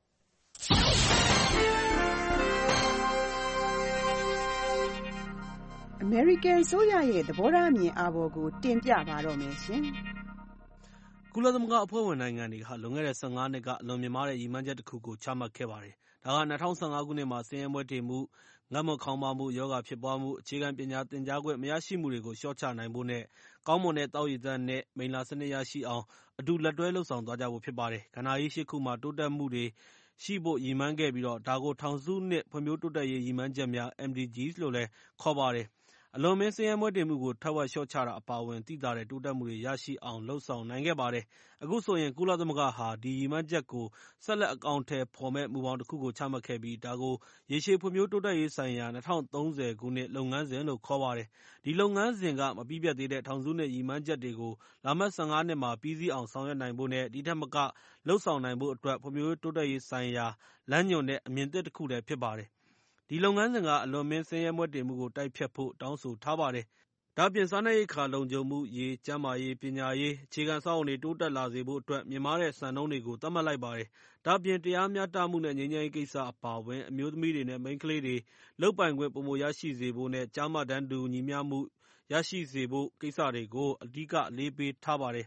American အစိုးရရဲ့သဘောထားအမြင်အာဘော်ကိုတင်ပြပါတော့မယ်ရှင်။ကုလသမဂ္ဂအဖွဲ့ဝင်နိုင်ငံတွေဟာလွန်ခဲ့တဲ့ဆယ့်ငါးနှစ်ကအလွန်မြင့်မားတဲ့ရည်မှန်းချက်တစ်ခုကိုချမှတ်ခဲ့ပါတယ်။ဒါက၂၀၁၅ခုနှစ်မှာဆင်းရဲမွဲတေမှုငတ်မွတ်ခေါင်းပါးမှုရောဂါဖြစ်ပွားမှုအခြေခံပညာသင်ကြားခွင့်မရရှိမှုတွေကိုလျှော့ချနိုင်ဖို့နဲ့ကောင်းမွန်တဲ့သောက်ရေသန့်နဲ့မိလ္လာစနစ်ရရှိအောင်အတူလက်တွဲလုပ်ဆောင်သွားကြဖို့ဖြစ်ပါတယ်။ကဏ္ဍကြီးရှစ်ခုမှာတိုးတက်မှုတွေရှိဖို့ရည်မှန်းခဲ့ပြီးဒါကိုထောင်စုနှစ်ဖွံ့ဖြိုးတိုးတက်ရေးရည်မှန်းချက်များ M D Gs လို့လည်းခေါ်ပါတယ်။အလွန်အမင်းဆင်းရဲမွဲတေမှုကိုထက်ဝက်လျှော့ချတာအပါအဝင်သိသာတဲ့တိုးတက်မှုတွေရရှိအောင်လုပ်ဆောင်နိုင်ခဲ့ပါတယ်။အခုဆိုရင်ကုလသမဂ္ဂဟာဒီရည်မှန်းချက်ကိုဆက်လက်အကောင်အထည်ဖော်မယ့်မူဘောင်တစ်ခုကိုချမှတ်ခဲ့ပြီးဒါကိုရေရှည်ဖွံ့ဖြိုးတိုးတက်ရေးဆိုင်ရာ၂၀၃၀ခုနှစ်လုပ်ငန်းစဉ်လို့ခေါ်ပါတယ်။ဒီလုပ်ငန်းစဉ်ကမပြီးပြတ်သေးတဲ့ထောင်စုနှစ်ရည်မှန်းချက်တွေကိုလာမယ့်ဆယ့်ငါးနှစ်မှာပြီးစီးအောင်ဆောင်ရွက်နိုင်ဖို့နဲ့ဒီထက်မကလုပ်ဆောင်နိုင်ဖို့အတွက်ဖွံ့ဖြိုးတိုးတက်ရေးဆိုင်ရာလမ်းညွှန်တဲ့အမြင်သစ်တစ်ခုလည်းဖြစ်ပါတယ်။ဒီလုပ်ငန်းစဉ်ကအလွန်အမင်းဆင်းရဲမွဲတေမှုကိုတိုက်ဖျက်ဖို့တောင်းဆိုထားပါတယ်။ဒါ့အပြင်စားနပ်ရိက္ခာလုံခြုံမှု၊ရေ၊ကျန်းမာရေး၊ပညာရေးအခြေခံအဆောက်အအုံတွေတိုးတက်လာစေဖို့အတွက်မြင့်မားတဲ့စံနှုန်းတွေကိုသတ်မှတ်လိုက်ပါတယ်။ဒါ့အပြင်တရားမျှတမှုနဲ့ငြိမ်းချမ်းရေးကိစ္စအပါအဝင်အမျိုးသမီးတွေနဲ့မိန်းကလေးတွေလုပ်ပိုင်ခွင့်ပိုမိုရရှိစေဖို့နဲ့ကျားမတန်းတူညီမျှမှုရရှိစေဖို့ကိစ္စတွေကိုအဓိကအလေးပေးထားပါတယ်။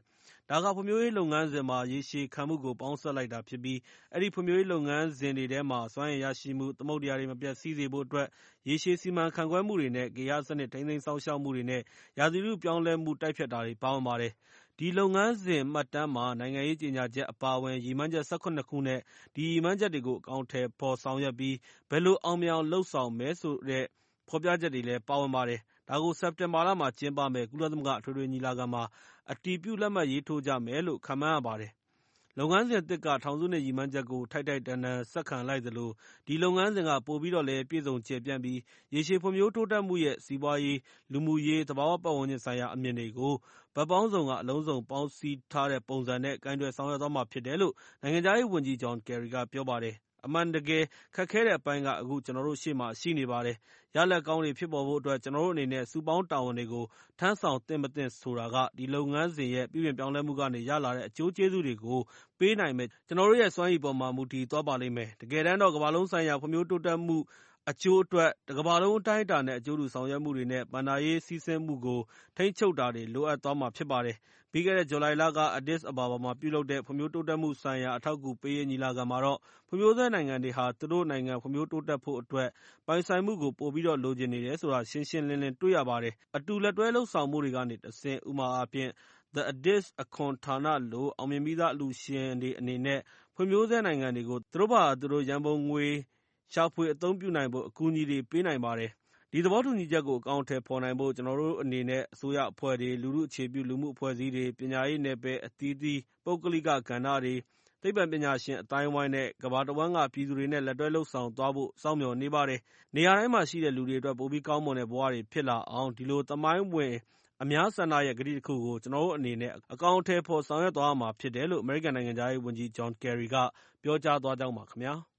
ဒါကဖွံ့ဖြိုးရေးလုပ်ငန်းစဉ်မှာရေရှည်ခံမှုကိုပေါင်းစပ်လိုက်တာဖြစ်ပြီးအဲဒီဖွံ့ဖြိုးရေးလုပ်ငန်းစဉ်တွေထဲမှာစွမ်းအင်ရရှိမှုသမုဒ္ဒရာတွေမပျက်စီးစေဖို့အတွက်ရေရှည်စီမံခန့်ခွဲမှုတွေနဲ့ဂေဟစနစ်ထိန်းသိမ်းစောင့်ရှောက်မှုတွေနဲ့ရာသီဥတုပြောင်းလဲမှုတိုက်ဖျက်တာတွေပါဝင်ပါတယ်။ဒီလုပ်ငန်းစဉ်မှတ်တမ်းမှာနိုင်ငံရေးကြေညာချက်အပါအဝင်ရည်မှန်းချက်၁၇ခုနဲ့ဒီရည်မှန်းချက်တွေကိုအကောင်အထည်ဖော်ဆောင်ရွက်ပြီးဘယ်လိုအောင်မြင်အောင်လုပ်ဆောင်မယ်ဆိုတဲ့ဖော်ပြချက်တွေလည်းပါဝင်ပါတယ်။ဒါကိုစက်တင်ဘာလမှာကျင်းပမယ့်ကုလသမဂ္ဂအထွေထွေညီလာခံမှာအတည်ပြုလက်မှတ်ရေးထိုးကြမယ်လို့ခန့်မှန်းရပါတယ်။လုပ်ငန်းစဉ်သစ်ကထောင်စုနှစ်ရည်မှန်းချက်ကိုထိုက်ထိုက်တန်တန်ဆက်ခံလိုက်သလိုဒီလုပ်ငန်းစဉ်ကပိုပြီးတော့လည်းပြည့်စုံကျယ်ပြန့်ပြီးရေရှည်ဖွံ့ဖြိုးတိုးတက်မှုရဲ့စီးပွားရေး၊လူမှုရေး၊သဘာဝပတ်ဝန်းကျင်ဆိုင်ရာအမြင်တွေကိုဘက်ပေါင်းစုံကအလုံးစုံပေါင်းစည်းထားတဲ့ပုံစံနဲ့ကိုင်တွယ်ဆောင်ရွက်သွားမှာဖြစ်တယ်လို့နိုင်ငံခြားရေးဝန်ကြီး John Kerry ကပြောပါတယ်။အမှန်တကယ်ခက်ခဲတဲ့အပိုင်းကအခုကျနော်တို့ရှေ့မှာရှိနေပါတယ်။ရလဒ်ကောင်းတွေဖြစ်ပေါ်ဖို့အတွက်ကျနော်တို့အနေနဲ့စုပေါင်းတာဝန်တွေကိုထမ်းဆောင်သင့်မသင့်ဆိုတာကဒီလုပ်ငန်းစဉ်ရဲ့ပြုပြင်ပြောင်းလဲမှုကနေရလာတဲ့အကျိုးကျေးဇူးတွေကိုပေးနိုင်မယ့်ကျနော်တို့ရဲ့စွမ်းရည်ပေါ်မှာမူတည်သွားပါလိမ့်မယ်။တကယ်တမ်းတော့ကမ္ဘာလုံးဆိုင်ရာဖွံ့ဖြိုးတိုးတက်မှုအကျိုးအတွက်တကမ္ဘာလုံးအတိုင်းအတာနဲ့အကျိုးတူဆောင်ရွက်မှုတွေနဲ့ဘဏ္ဍာရေးစီးဆင်းမှုကိုထိန်းချုပ်တာတွေလိုအပ်သွားမှာဖြစ်ပါတယ်။ပြီးခဲ့တဲ့ဇူလိုင်လက Addis Ababa မှာပြုလုပ်တဲ့ဖွံ့ဖြိုးတိုးတက်မှုဆိုင်ရာအထောက်အကူပေးရေးညီလာခံမှာတော့ဖွံ့ဖြိုးဆဲနိုင်ငံတွေဟာသူတို့နိုင်ငံဖွံ့ဖြိုးတိုးတက်ဖို့အတွက်ပိုင်ဆိုင်မှုကိုပိုပြီးတော့လိုချင်နေတယ်ဆိုတာရှင်းရှင်းလင်းလင်းတွေ့ရပါတယ်။အတူလက်တွဲလုပ်ဆောင်မှုတွေကနေတဆင့်ဥပမာအားဖြင့် The Addis အခွန်ဌာနလိုအောင်မြင်ပြီးသားအလှူရှင်တွေအနေနဲ့ဖွံ့ဖြိုးဆဲနိုင်ငံတွေကိုသူတို့ဘာသာသူတို့ရန်ပုံငွေရှာဖွေအသုံးပြုနိုင်ဖို့အကူအညီတွေပေးနိုင်ပါတယ်။ဒီသဘောတူညီချက်ကိုအကောင်အထည်ဖော်နိုင်ဖို့ကျနော်တို့အနေနဲ့အစိုးရအဖွဲ့တွေ၊လူထုအခြေပြုလူမှုအဖွဲ့အစည်းတွေ၊ပညာရေးနယ်ပယ်အသီးသီး၊ပုဂ္ဂလိကကဏ္ဍတွေ၊သိပ္ပံပညာရှင်အသိုင်းအဝိုင်းနဲ့ကမ္ဘာတဝန်းကပြည်သူတွေနဲ့လက်တွဲလုပ်ဆောင်သွားဖို့စောင့်မျှော်နေပါတယ်။နေရာတိုင်းမှာရှိတဲ့လူတွေအတွက်ပိုပြီးကောင်းမွန်တဲ့ဘဝတွေဖြစ်လာအောင်ဒီလိုသမိုင်းဝင်အများဆန္ဒရဲ့ကတိတခုကိုကျနော်တို့အနေနဲ့အကောင်အထည်ဖော်ဆောင်ရွက်သွားရမှာဖြစ်တယ်လို့အမေရိကန်နိုင်ငံခြားရေးဝန်ကြီး John Kerry ကပြောကြားသွားကြောင်းပါခင်ဗျာ။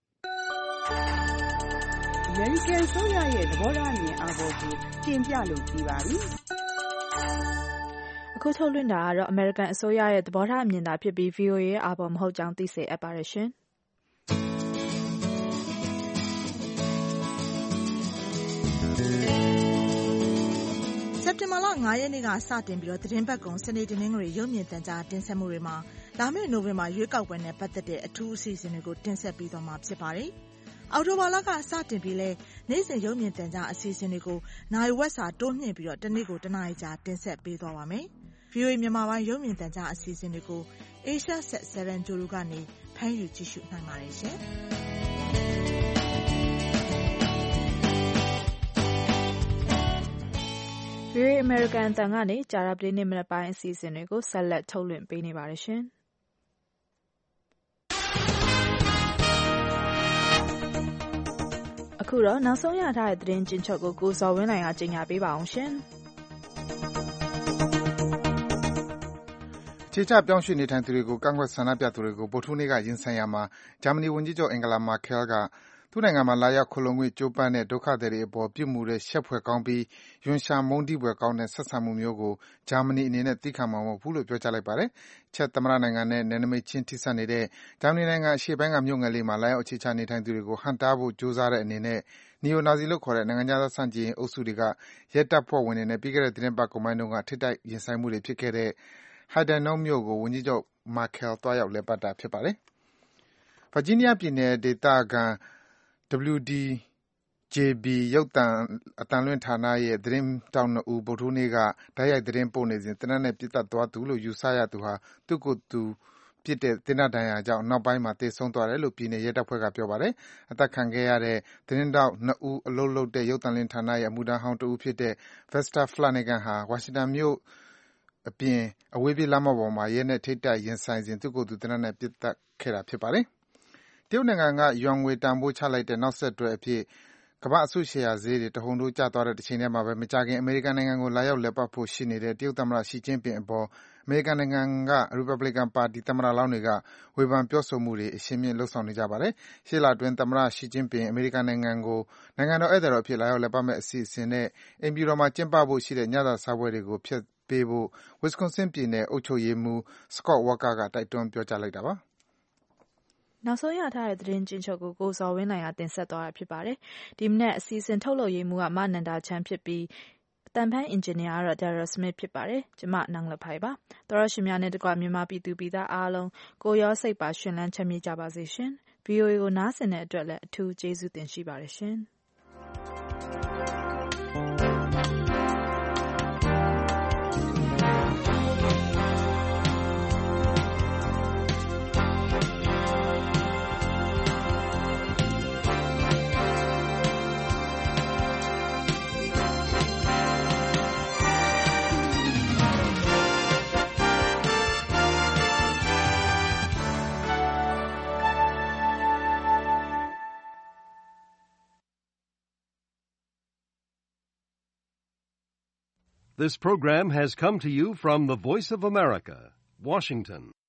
အမေရိကန်အစိုးရရဲ့သဘောထားအမြင်အာဘော်ကိုတင်ပြလို့ပြီးပါပြီ။အခုထုတ်လွှင့်တာကတော့အမေရိကန်အစိုးရရဲ့သဘောထားအမြင်သာဖြစ်ပြီး ဗွီအိုအေ ရဲ့အာဘော်မဟုတ်ကြောင်းသိစေအပ်ပါတယ်ရှင်။စက်တင်ဘာလ၅ရက်နေ့ကစတင်ပြီးသတင်းပတ်ကုန်စနေတနင်္ဂနွေရုပ်မြင်သံကြားတင်ဆက်မှုတွေမှာလာမယ့်နိုဝင်ဘာရွေးကောက်ပွဲနဲ့ပတ်သက်တဲ့အထူးအစီအစဉ်တွေကိုတင်ဆက်ပေးသွားမှာဖြစ်ပါတယ်။အောက်တိုဘာလကစတင်ပြီးလဲနေ့စဉ်ရုပ်မြင်သံကြားအစီအစဉ်တွေကိုနိုင်ဝက်စာတိုးမြင့်ပြီးတော့တနေ့ကိုတနားရီကြာတင်ဆက်ပေးသွားပါမယ်။ ဗွီအိုအေမြန်မာပိုင်းရုပ်မြင်သံကြားအစီအစဉ်တွေကို Asia Set 7 ဂြိုဟ်တုကနေဖမ်းယူကြည့်ရှုနိုင်ပါတယ်ရှင်။ဗွီအိုအေအမေရိကန်အသံကနေကြာသပတေးနေ့မနက်ပိုင်းအစီအစဉ်တွေကိုဆက်လက်ထုတ်လွှင့်ပေးနေပါတယ်ရှင်။အခုတော့နောက်ဆုံးရထားတဲ့သတင်းကျဉ်းချုပ်ကိုကိုဇော်ဝင်းနိုင်ကကြေညာပေးပါအောင်ရှင်။အခြေချပြောင်းရွှေ့နေထိုင်သူတွေကိုကန့်ကွက်ဆန္ဒပြသူတွေကိုဗုဒ္ဓဟူးနေ့ကရင်ဆိုင်ရာမှာဂျာမနီဝန်ကြီးချုပ်အင်ဂလာမာကဲလ်ကသူ့နိုင်ငံမှာလာရောက်ခိုလှုံခွင့်ကြိုးပမ်းတဲ့ဒုက္ခသည်တွေအပေါ်ပြုမူတဲ့ရှက်ဖွယ်ကောင်းပြီးရွံရှာမုန်းတီးဖွယ်ကောင်းတဲ့ဆက်ဆံမှုမျိုးကိုဂျာမနီအနေနဲ့သည်းခံမှာမဟုတ်ဘူးလို့ပြောကြားလိုက်ပါတယ်။ချက်သမ္မတနိုင်ငံနဲ့နယ်နိမိတ်ချင်းထိစပ်နေတဲ့ဂျာမနီနိုင်ငံအရှေ့ပိုင်းကမြို့ငယ်လေးမှာလာရောက်အခြေချနေထိုင်သူတွေကိုဟန့်တားဖို့ကြိုးစားတဲ့အနေနဲ့နီယိုနာဇီလို့ခေါ်တဲ့နိုင်ငံခြားသားဆန့်ကျင်ရေးအုပ်စုတွေကရဲတပ်ဖွဲ့ဝင်တွေနဲ့ပြီးခဲ့တဲ့သီတင်းပတ်ကုန်ပိုင်းတုန်းကထိပ်တိုက်ရင်ဆိုင်မှုတွေဖြစ်ခဲ့တဲ့ Heidenau မြို့ကိုဝန်ကြီးချုပ် Merkel သွားရောက်လည်ပတ်တာဖြစ်ပါတယ်။ Virginia ပြည်နယ်ဒေသခံ ဒဗလျူ ဒီ ဂျေ ဘီ ရုပ်သံအသံလွှင့်ဌာနရဲ့သတင်းထောက်နှစ်ဦးဗုဒ္ဓဟူးနေ့ကတိုက်ရိုက်သတင်းပို့နေစဉ်သေနတ်နဲ့ပစ်သတ်သွားသူလို့ယူဆရသူဟာသူ့ကိုယ်သူပစ်တဲ့သေနတ်ဒဏ်ရာကြောင့်နောက်ပိုင်းမှာသေဆုံးသွားတယ်လို့ပြည်နယ်ရဲတပ်ဖွဲ့ကပြောပါတယ်။အသတ်ခံခဲ့ရတဲ့သတင်းထောက်နှစ်ဦးအလုပ်လုပ်တဲ့ရုပ်သံလွှင့်ဌာနရဲ့အမှုထမ်းဟောင်းတဦးဖြစ်တဲ့ Vesta Flanagan ဟာဝါရှင်တန်မြို့အပြင်အဝေးပြေးလမ်းမပေါ်မှာရဲနဲ့ထိပ်တိုက်ရင်ဆိုင်စဉ်သူ့ကိုယ်သူသေနတ်နဲ့ပစ်သတ်ခဲ့တာဖြစ်ပါတယ်။တရုတ်နိုင်ငံကယွမ်ငွေတန်ဖိုးချလိုက်တဲ့နောက်ဆက်တွဲအဖြစ်ကမ္ဘာ့အစုရှယ်ယာဈေးတွေတဟုန်ထိုးကျသွားတဲ့တချိန်တည်းမှာပဲမကြာခင်အမေရိကန်နိုင်ငံကိုလာရောက်လည်ပတ်ဖို့ရှိနေတဲ့တရုတ်သမ္မတရှီကျင်းပင်အပေါ်အမေရိကန်နိုင်ငံကရီပတ်ဘလီကန်ပါတီသမ္မတလောင်းတွေကဝေဖန်ပြောဆိုမှုတွေအရှိန်မြင့်လုပ်ဆောင်နေကြပါတယ်။ရှေ့လအတွင်းသမ္မတရှီကျင်းပင်အမေရိကန်နိုင်ငံကိုနိုင်ငံတော်ဧည့်သည်တော်အဖြစ်လာရောက်လည်ပတ်မယ့်အစီအစဉ်နဲ့အိမ်ဖြူတော်မှာကျင်းပဖို့ရှိတဲ့ညစာစားပွဲတွေကိုဖျက်ပေးဖို့ Wisconsin ပြည်နယ်အုပ်ချုပ်ရေးမှူး Scott Walker ကတိုက်တွန်းပြောကြားလိုက်တာပါ။နောက်ဆုံးရထားတဲ့သတင်းကျဉ်းချုပ်ကိုကိုဇော်ဝင်းနိုင်ကတင်ဆက်သွားတာဖြစ်ပါတယ်။ဒီမနက်အစီအစဉ်ထုတ်လုပ်ရေးမှူးကမနန္ဒာချမ်းဖြစ်ပြီးအသတန်ဖန်အင်ဂျင်နီယာကတော့ Daryl Smith ဖြစ်ပါတယ်။ကျွန်မနန်းလဖိုင်ပါ။သောရရှိများနဲ့တကွမြန်မာပြည်သူပြည်သားအားလုံးကိုရောစိတ်ပါရှင်လန်းချမ်းမြေ့ကြပါစေရှင်။ V O A ကိုနားဆင်တဲ့အတွက်လည်းအထူးကျေးဇူးတင်ရှိပါတယ်ရှင်။ This program has come to you from the Voice of America, Washington.